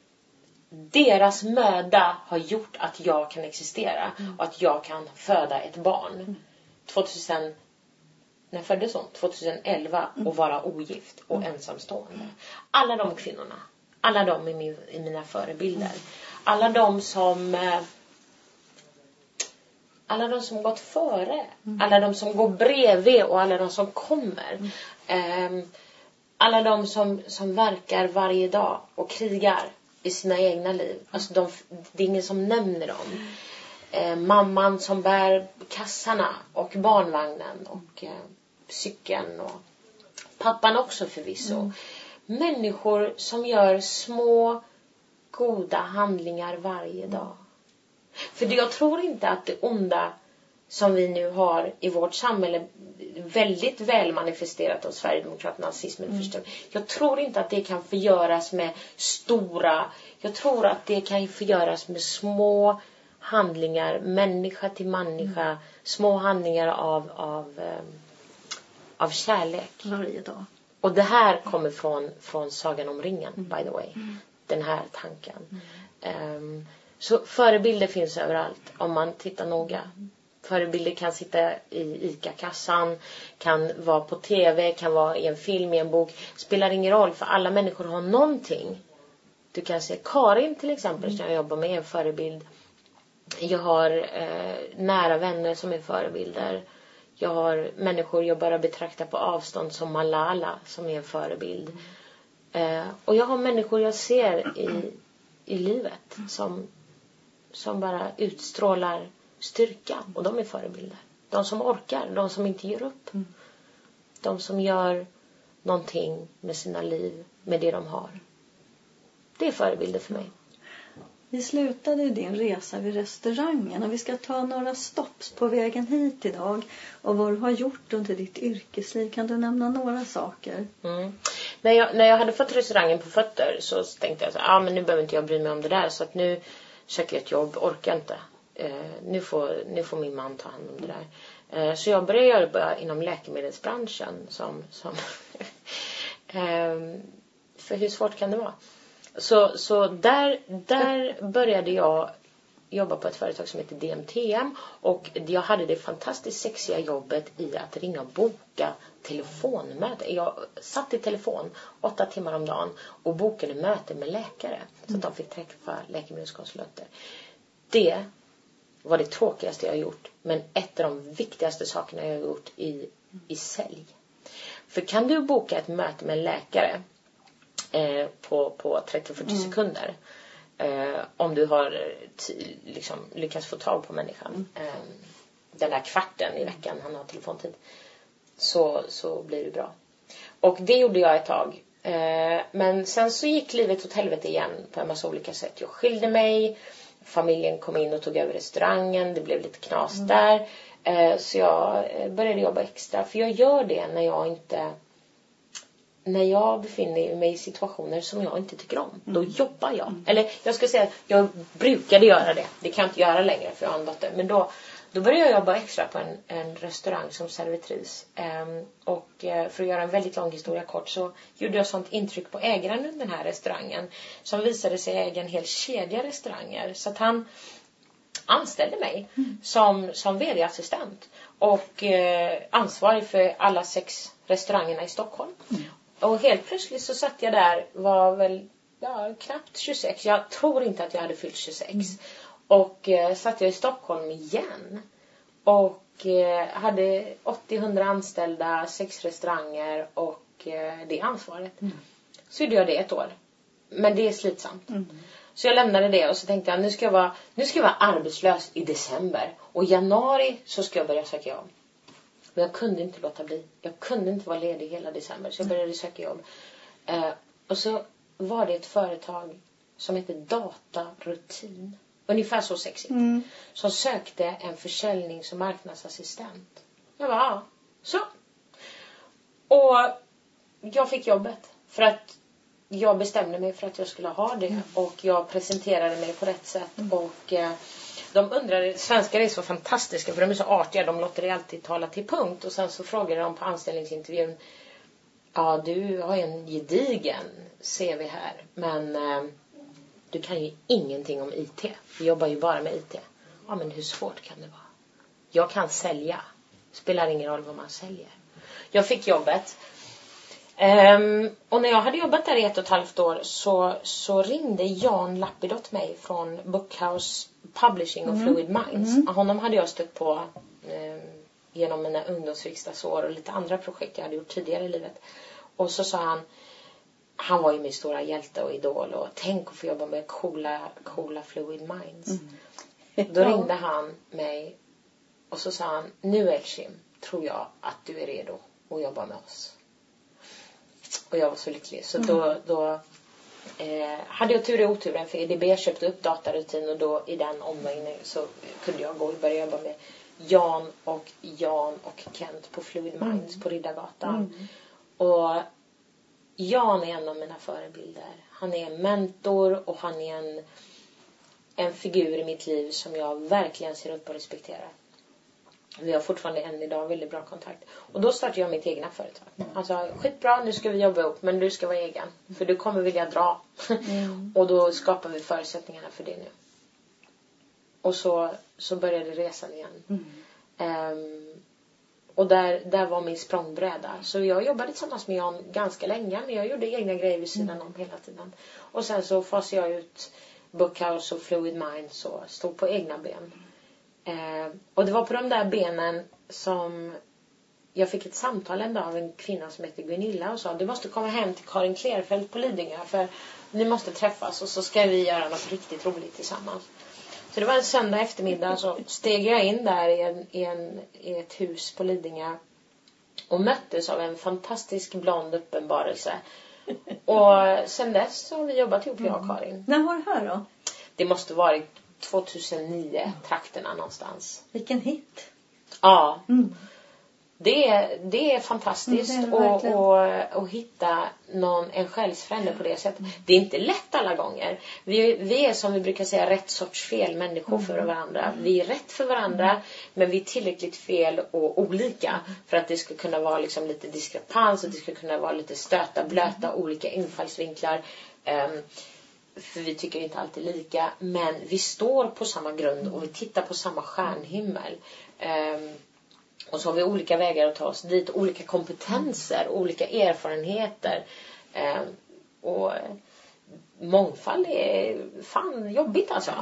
deras möda har gjort att jag kan existera mm. och att jag kan föda ett barn. Mm. tvåtusen när föddes hon? tjugoelva mm. och vara ogift och mm. ensamstående. Alla de kvinnorna, alla de är, min, är mina förebilder. Mm. Alla de som alla de som gått före, mm. alla de som går bredvid och alla de som kommer. Mm. Um, alla de som, som verkar varje dag och krigar i sina egna liv. Alltså de, det är ingen som nämner dem. Eh, mamman som bär kassarna och barnvagnen och eh, cykeln och pappan också förvisso. Mm. Människor som gör små goda handlingar varje dag. För det, jag tror inte att det onda som vi nu har i vårt samhälle väldigt väl manifesterat av Sverigedemokraterna, nazismen mm. förstår. Jag tror inte att det kan förgöras med stora, jag tror att det kan förgöras med små handlingar, människa till människa, mm. små handlingar av av eh, av kärlek varje dag. Och det här kommer från från Sagan om ringen, mm. by the way. Mm. Den här tanken. Mm. Um, så förebilder finns överallt om man tittar noga. Mm. Förebilder kan sitta i ICA-kassan, kan vara på tv, kan vara i en film, i en bok. Spelar ingen roll, för alla människor har någonting. Du kan se Karin till exempel, som jag jobbar med, en förebild. Jag har eh, nära vänner som är förebilder. Jag har människor jag bara betraktar på avstånd som Malala, som är en förebild. Eh, och jag har människor jag ser i, i livet som, som bara utstrålar styrka, och de är förebilder. De som orkar, de som inte ger upp. Mm. De som gör någonting med sina liv, med det de har. Det är förebilder för mig. Vi slutade din resa vid restaurangen och vi ska ta några stopps på vägen hit idag. Och vad du har gjort under ditt yrkesliv, kan du nämna några saker? Mm. När, jag, när jag hade fått restaurangen på fötter så tänkte jag så ah, men nu behöver inte jag bry mig om det där, så att nu söker jag ett jobb, orkar inte. Uh, nu, får, nu får min man ta hand om det där. Uh, så jag började jobba inom läkemedelsbranschen. Som, som uh, för hur svårt kan det vara? Så, så där, där började jag jobba på ett företag som heter D M T M. Och jag hade det fantastiskt sexiga jobbet i att ringa och boka telefonmöte. Jag satt i telefon åtta timmar om dagen och bokade möte med läkare. Så att de fick träffa läkemedelskonsulenter. Det var det tråkigaste jag har gjort. Men ett av de viktigaste sakerna jag har gjort i, i sälj. För kan du boka ett möte med en läkare eh, på, på trettio till fyrtio mm. sekunder. Eh, om du har t- liksom, lyckats få tag på människan. Eh, den där kvarten i veckan han har telefontid. Så, så blir det bra. Och det gjorde jag ett tag. Eh, men sen så gick livet åt helvete igen på en massa olika sätt. Jag skilde mig. Familjen kom in och tog över restaurangen. Det blev lite knas mm. där. Eh, så jag började jobba extra. För jag gör det när jag inte... När jag befinner mig i situationer som jag inte tycker om. Mm. Då jobbar jag. Mm. Eller jag ska säga att jag brukade göra det. Det kan jag inte göra längre för jag har en dotter. Men då... Då började jag jobba extra på en, en restaurang som servitris. Um, och uh, för att göra en väldigt lång historia kort så gjorde jag sånt intryck på ägaren av den här restaurangen. Som visade sig äga en hel kedja restauranger. Så att han anställde mig mm. som, som vd-assistent. Och uh, ansvarig för alla sex restaurangerna i Stockholm. Mm. Och helt plötsligt så satt jag där, var väl ja, knappt tjugosex. Jag tror inte att jag hade fyllt tjugosex. Mm. Och eh, satt jag i Stockholm igen. Och eh, hade åttio till hundra anställda, sex restauranger och eh, det ansvaret. Mm. Så gjorde jag det ett år. Men det är slitsamt. Mm. Så jag lämnade det och så tänkte jag nu ska jag vara, nu ska jag vara arbetslös i december. Och i januari så ska jag börja söka jobb. Men jag kunde inte låta bli. Jag kunde inte vara ledig hela december. Så jag började söka jobb. Eh, och så var det ett företag som heter Datarutin. Ungefär så sexigt. Mm. Som sökte en försäljnings- och marknadsassistent. Jag bara, ja. Så. Och jag fick jobbet. För att jag bestämde mig för att jag skulle ha det. Mm. Och jag presenterade mig på rätt sätt. Mm. Och eh, de undrade, svenskar är så fantastiska. För de är så artiga. De låter dig alltid tala till punkt. Och sen så frågade de på anställningsintervjun. Ja, du har en gedigen C V här. Men... Eh, Du kan ju ingenting om I T. Vi jobbar ju bara med I T. Ja, men hur svårt kan det vara? Jag kan sälja. Spelar ingen roll vad man säljer. Jag fick jobbet. Um, och när jag hade jobbat där i ett och ett halvt år så, så ringde Jan Lapidot mig från Bookhouse Publishing och mm. Fluid Minds. Mm. Honom hade jag stött på um, genom mina ungdomsriksdagsår och lite andra projekt jag hade gjort tidigare i livet. Och så sa han... Han var ju min stora hjälte och idol. Och tänk att få jobba med coola, coola Fluid Minds. Mm. Då ringde han mig. Och så sa han. Nu Elshim tror jag att du är redo att jobba med oss. Och jag var så lycklig. Så mm. då, då eh, hade jag tur i oturen. För E D B köpte upp Datarutin. Och då i den omvägningen så kunde jag gå och börja jobba med Jan och Jan och Kent på Fluid Minds mm. på Riddargatan. Mm. Och... Jan är en av mina förebilder. Han är en mentor och han är en, en figur i mitt liv som jag verkligen ser upp och respekterar. Vi har fortfarande än idag väldigt bra kontakt. Och då startade jag mitt egna företag. Han sa, skitbra, nu ska vi jobba ihop, men du ska vara egen. För du kommer vilja dra. Mm. Och då skapar vi förutsättningarna för det nu. Och så, så började resan igen. Mm. Um, Och där, där var min språngbräda. Så jag jobbade tillsammans med Jan ganska länge. Men jag gjorde egna grejer vid sidan mm. om hela tiden. Och sen så fasade jag ut Bookhouse och Fluid Minds. Och stod på egna ben. Eh, och det var på de där benen som jag fick ett samtal en dag av en kvinna som heter Gunilla. Och sa, du måste komma hem till Karin Klerfeldt på Lidingö. För ni måste träffas och så ska vi göra något riktigt roligt tillsammans. Så det var en söndag eftermiddag så steg jag in där i, en, i, en, i ett hus på Lidingö och möttes av en fantastisk blond uppenbarelse. Och sen dess så har vi jobbat ihop, jag och Karin. När var det här då? Det måste varit tjugohundranio, trakterna någonstans. Vilken hit. Ja. Mm. Det är, det är fantastiskt mm, det är att och, och hitta någon, en själsfrände på det sättet. Det är inte lätt alla gånger. Vi, vi är som vi brukar säga rätt sorts fel människor mm. för varandra. Vi är rätt för varandra mm. men vi är tillräckligt fel och olika för att det ska kunna vara liksom lite diskrepans och det ska kunna vara lite stöta, blöta, olika infallsvinklar. Um, för vi tycker inte alltid lika, men vi står på samma grund och vi tittar på samma stjärnhimmel. Um, Och så har vi olika vägar att ta oss dit. Olika kompetenser. Mm. Olika erfarenheter. Eh, och mångfald är fan jobbigt alltså.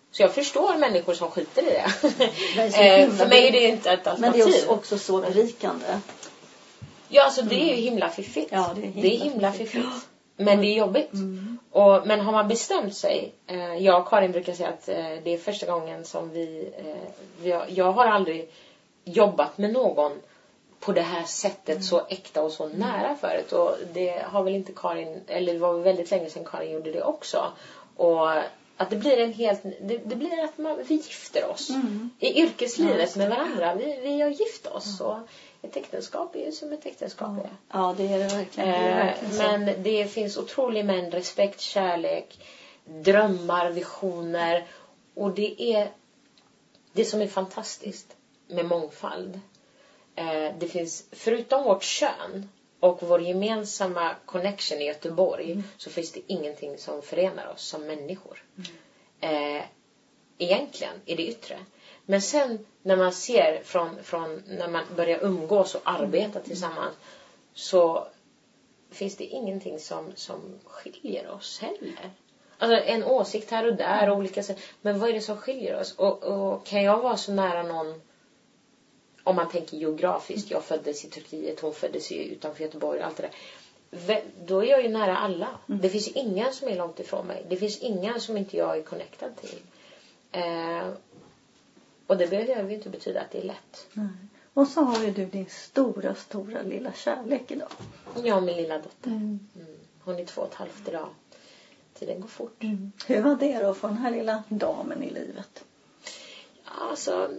Så jag förstår människor som skiter i det. det eh, för mig är det inte ett alternativ. Men det är också så berikande. Ja, alltså det är ju himla fiffigt. Ja, det är himla, det är himla fiffigt. fiffigt. Men det är jobbigt. Mm. Och, men har man bestämt sig, eh, jag och Karin brukar säga att eh, det är första gången som vi, eh, vi har, jag har aldrig jobbat med någon på det här sättet mm. så äkta och så mm. nära förut. Och det har väl inte Karin, eller det var väldigt länge sedan Karin gjorde det också. Och att det blir en helt, det, det blir att man, vi gifter oss mm. i yrkeslivet ja, med varandra. Vi, vi har gift oss och ett äktenskap är ju som ett äktenskap är. Ja, det är det verkligen. Det är verkligen så. Men det finns otrolig mängd respekt, kärlek, drömmar, visioner. Och det är det som är fantastiskt med mångfald. Det finns, förutom vårt kön och vår gemensamma connection i Göteborg mm. så finns det ingenting som förenar oss som människor. Mm. Eh, egentligen i det yttre. Men sen när man ser från, från när man börjar umgås och arbeta tillsammans så finns det ingenting som, som skiljer oss heller. Alltså en åsikt här och där och olika sätt. Men vad är det som skiljer oss? Och, och kan jag vara så nära någon, om man tänker geografiskt, jag föddes i Turkiet, hon föddes utanför Göteborg och allt det där. Då är jag ju nära alla. Mm. Det finns ingen som är långt ifrån mig. Det finns ingen som inte jag är connectad till. Eh, och det behöver ju inte betyda att det är lätt. Nej. Och så har ju du din stora, stora lilla kärlek idag. Ja, min lilla dotter. Mm. Mm. Hon är två och ett halvt idag. Tiden går fort. Mm. Hur var det då för den här lilla damen i livet? Ja, alltså...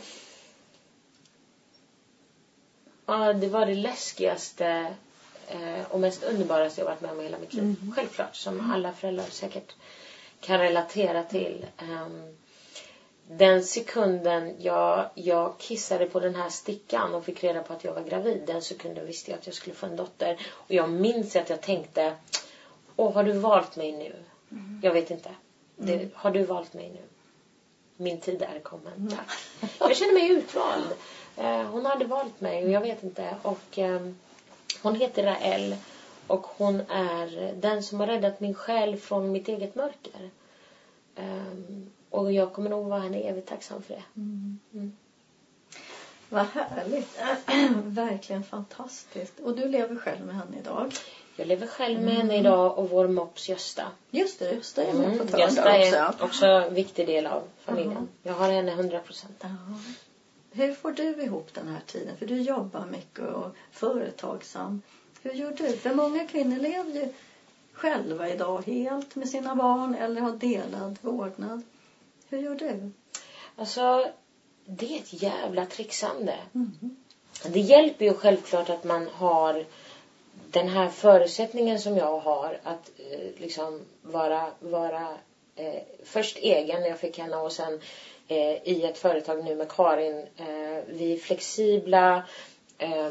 Ja, det var det läskigaste eh, och mest underbaraste jag varit med om i hela mitt liv. Mm. Självklart, som alla föräldrar säkert kan relatera till. Um, den sekunden jag, jag kissade på den här stickan och fick reda på att jag var gravid, den sekunden visste jag att jag skulle få en dotter. Och jag minns att jag tänkte, åh, har du valt mig nu? Mm. Jag vet inte. Det, mm. Har du valt mig nu? Min tid är kommen, tack. Jag känner mig utvald. Eh, hon hade valt mig och jag vet inte. Och eh, hon heter Rael. Och hon är den som har räddat min själ från mitt eget mörker. Eh, och jag kommer nog vara henne evigt tacksam för det. Mm. Mm. Vad härligt. Verkligen fantastiskt. Och du lever själv med henne idag? Jag lever själv med mm. henne idag och vår mops Gösta. Just det, Gösta är med mm. på törn Gösta där är också. också en viktig del av familjen. Uh-huh. Jag har henne hundra procent. Uh-huh. Hur får du ihop den här tiden? För du jobbar mycket och företagsam. Hur gör du? För många kvinnor lever ju själva idag helt med sina barn eller har delad vårdnad. Hur gör du? Alltså, det är ett jävla trixande. Mm. Det hjälper ju självklart att man har den här förutsättningen som jag har att eh, liksom vara, vara eh, först egen när jag fick henne och sen eh, i ett företag nu med Karin. Eh, vi är flexibla. Eh,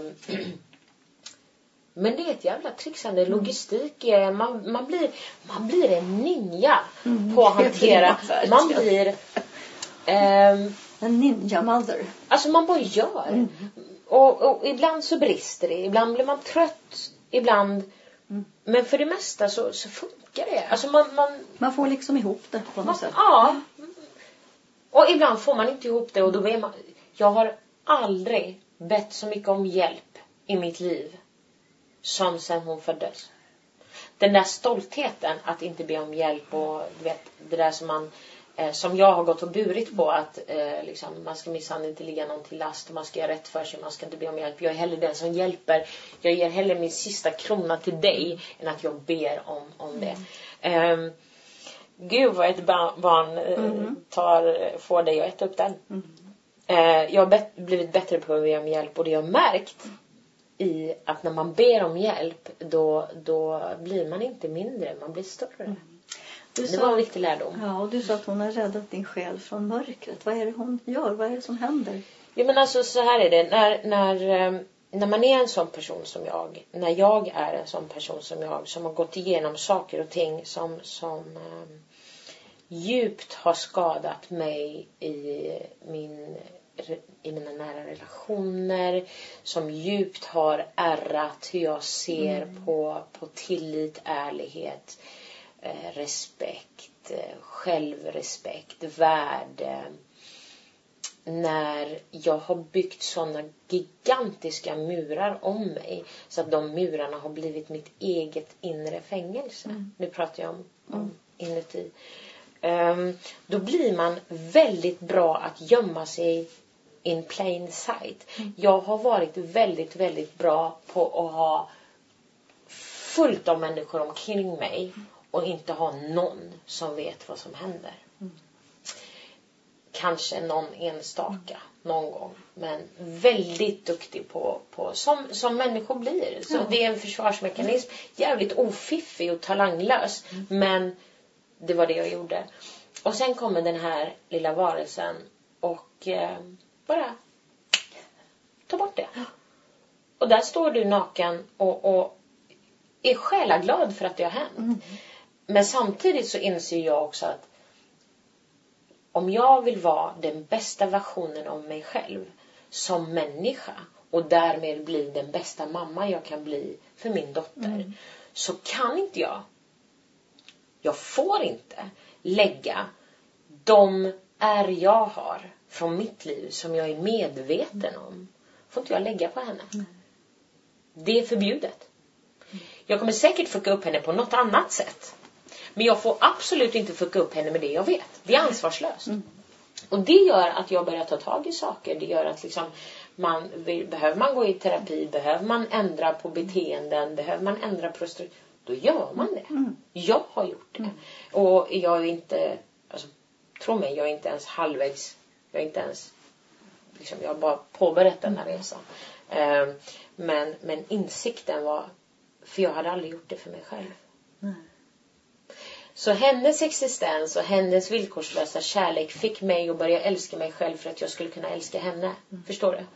men det är ett jävla trixande. Logistik. Eh, man, man, blir, man blir en ninja mm. på att hantera. Man blir... Eh, en ninja mother. Alltså man bara gör. Mm. Och, och ibland så brister det. Ibland blir man trött. Ibland. Mm. Men för det mesta så, så funkar det. Alltså man, man, man får liksom ihop det på något man, sätt. Ja. Och ibland får man inte ihop det. Och då är man, jag har aldrig bett så mycket om hjälp i mitt liv som sen hon föddes. Den där stoltheten att inte be om hjälp och du vet, det där som man eh, som jag har gått och burit på att eh, liksom, man ska minsann inte ligga någon till last och man ska göra rätt för sig, man ska inte be om hjälp. Jag är hellre den som hjälper. Jag ger hellre min sista krona till dig än att jag ber om, om det. Mm. Um, Gud vad ett barn eh, mm. tar, får dig att äta upp den. Mm. Uh, jag har bet- blivit bättre på att be om hjälp och det har märkt i att när man ber om hjälp då, då blir man inte mindre, man blir större. Mm. Du det sa, var en viktig lärdom. Ja, och du sa att hon har räddat din själ från mörkret. Vad är det hon gör? Vad är det som händer? Ja, men alltså så här är det. När, när, när man är en sån person som jag, när jag är en sån person som jag, som har gått igenom saker och ting som, som um, djupt har skadat mig i min... i mina nära relationer, som djupt har ärrat hur jag ser mm. på, på tillit, ärlighet. eh, respekt, eh, självrespekt, värde. När jag har byggt sådana gigantiska murar om mig så att de murarna har blivit mitt eget inre fängelse. Mm. Nu pratar jag om, om mm. inuti. Um, då blir man väldigt bra att gömma sig in plain sight. Mm. Jag har varit väldigt, väldigt bra på att ha fullt av människor omkring mig och inte ha någon som vet vad som händer. Mm. Kanske någon enstaka någon gång. Men väldigt duktig på, på som, som människor blir. Så ja. Det är en försvarsmekanism. Jävligt ofiffig och talanglös. Mm. Men det var det jag gjorde. Och sen kommer den här lilla varelsen. Och eh, bara ta bort det. Och där står du naken och, och är själaglad för att det har hänt. Mm. Men samtidigt så inser jag också att om jag vill vara den bästa versionen av mig själv som människa och därmed bli den bästa mamma jag kan bli för min dotter, mm. så kan inte jag, jag får inte lägga de är jag har från mitt liv som jag är medveten om, får inte jag lägga på henne. Mm. Det är förbjudet. Jag kommer säkert fucka upp henne på något annat sätt. Men jag får absolut inte fucka upp henne med det jag vet. Det är ansvarslöst. Mm. Och det gör att jag börjar ta tag i saker. Det gör att liksom man, behöver man gå i terapi, behöver man ändra på beteenden, behöver man ändra prostitution, då gör man det. Mm. Jag har gjort det. Mm. Och jag är inte, alltså, tro mig, jag är inte ens halvvägs, jag är inte ens, liksom, jag har bara påbörjat den här resan. Um, men, men insikten var, för jag hade aldrig gjort det för mig själv. Mm. Så hennes existens och hennes villkorslösa kärlek fick mig att börja älska mig själv för att jag skulle kunna älska henne. Mm. Förstår du?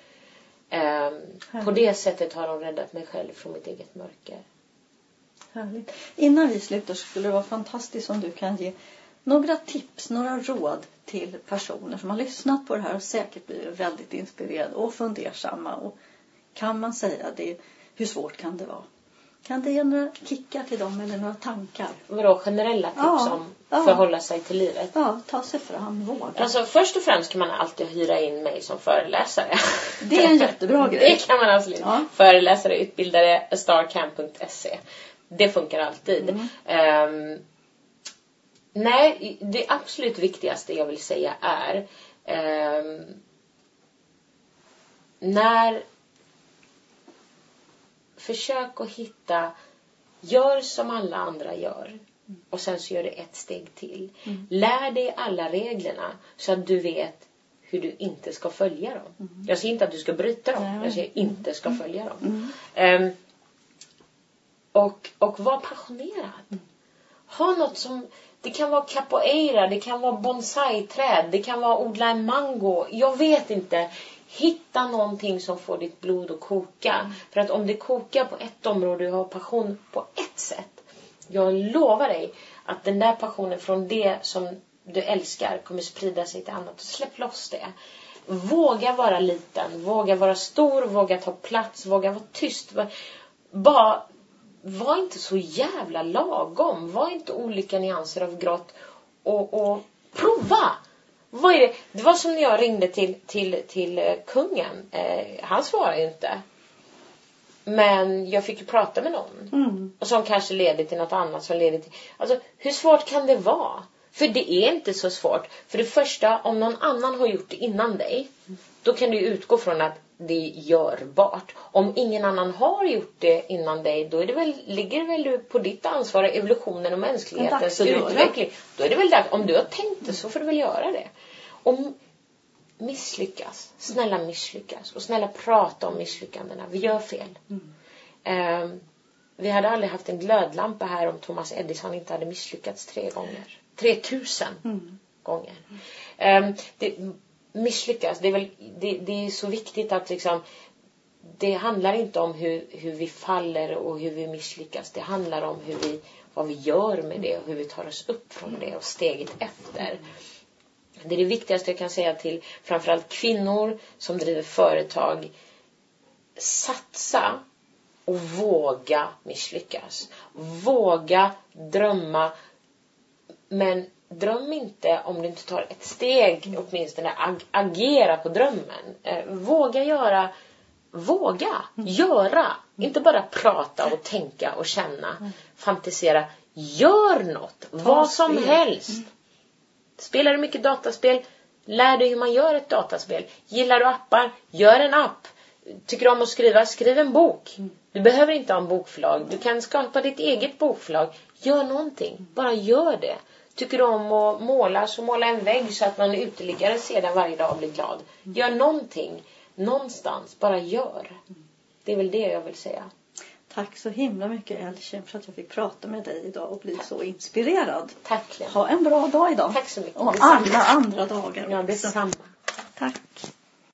Mm. Um, på det sättet har hon räddat mig själv från mitt eget mörker. Härligt. Innan vi slutar så skulle det vara fantastiskt om du kan ge några tips, några råd till personer som har lyssnat på det här och säkert blir väldigt inspirerade och fundersamma. Och kan man säga det, hur svårt kan det vara? Kan det ge några kickar till dem eller några tankar? Vadå, generella tips ja, om ja. förhålla sig till livet? Ja, ta sig fram, våga. Alltså först och främst kan man alltid hyra in mig som föreläsare. Det är en jättebra grej. Det kan man absolut. Ja. Föreläsare, utbildare, starcamp punkt se. Det funkar alltid. Mm. Um, nej, det absolut viktigaste jag vill säga är um, när försök att hitta, gör som alla andra gör. Och sen så gör det ett steg till. Mm. Lär dig alla reglerna så att du vet hur du inte ska följa dem. Mm. Jag säger inte att du ska bryta dem. Mm. Jag säger inte ska följa dem. Mm. Um, och, och var passionerad. Mm. Ha något som, det kan vara capoeira, det kan vara bonsai-träd, det kan vara odla en mango. Jag vet inte. Hitta någonting som får ditt blod att koka. Mm. För att om det kokar på ett område och du har passion på ett sätt. Jag lovar dig att den där passionen från det som du älskar kommer sprida sig till annat. Släpp loss det. Våga vara liten. Våga vara stor. Våga ta plats. Våga vara tyst. Bara, var inte så jävla lagom. Var inte olika nyanser av grått. Och, och prova. Vad är det? Det var som när jag ringde till, till, till uh, kungen. Eh, han svarade ju inte. Men jag fick ju prata med någon. Mm. Och som kanske leder till något annat. Som leder till... Alltså, hur svårt kan det vara? För det är inte så svårt. För det första, om någon annan har gjort det innan dig. Då kan du utgå från att det är görbart. Om ingen annan har gjort det innan dig. Då är det väl, ligger det väl på ditt ansvar. Evolutionen och mänsklighetens utveckling. Då är det väl där. Om du har tänkt det så får du väl göra det. Om misslyckas. Snälla misslyckas. Och snälla prata om misslyckandena. Vi gör fel. Mm. Um, vi hade aldrig haft en glödlampa här om Thomas Edison inte hade misslyckats tre gånger. Tre tusen mm. gånger. Um, det, misslyckas. Det är, väl, det, det är så viktigt att liksom, det handlar inte om hur, hur vi faller och hur vi misslyckas. Det handlar om hur vi, vad vi gör med det och hur vi tar oss upp från det och steget efter. Det är det viktigaste jag kan säga till framförallt kvinnor som driver företag. Satsa Och våga misslyckas. Våga drömma. Men dröm inte om du inte tar ett steg. Åtminstone ag- agera på drömmen. Eh, våga göra. Våga göra. Inte bara prata och tänka och känna. Fantisera. Gör något. Vad som helst. Spelar du mycket dataspel? Lär dig hur man gör ett dataspel. Gillar du appar? Gör en app. Tycker du om att skriva? Skriv en bok. Du behöver inte ha en bokförlag. Du kan skapa ditt eget bokförlag. Gör någonting. Bara gör det. Tycker du om att måla, så måla en vägg så att någon uteliggare ser den varje dag och blir glad. Gör någonting. Någonstans. Bara gör. Det är väl det jag vill säga. Tack så himla mycket, Elsie, för att jag fick prata med dig idag och bli så inspirerad. Tack, Lena. Ha en bra dag idag. Tack så mycket. Och alla andra dagar Ja, också. detsamma.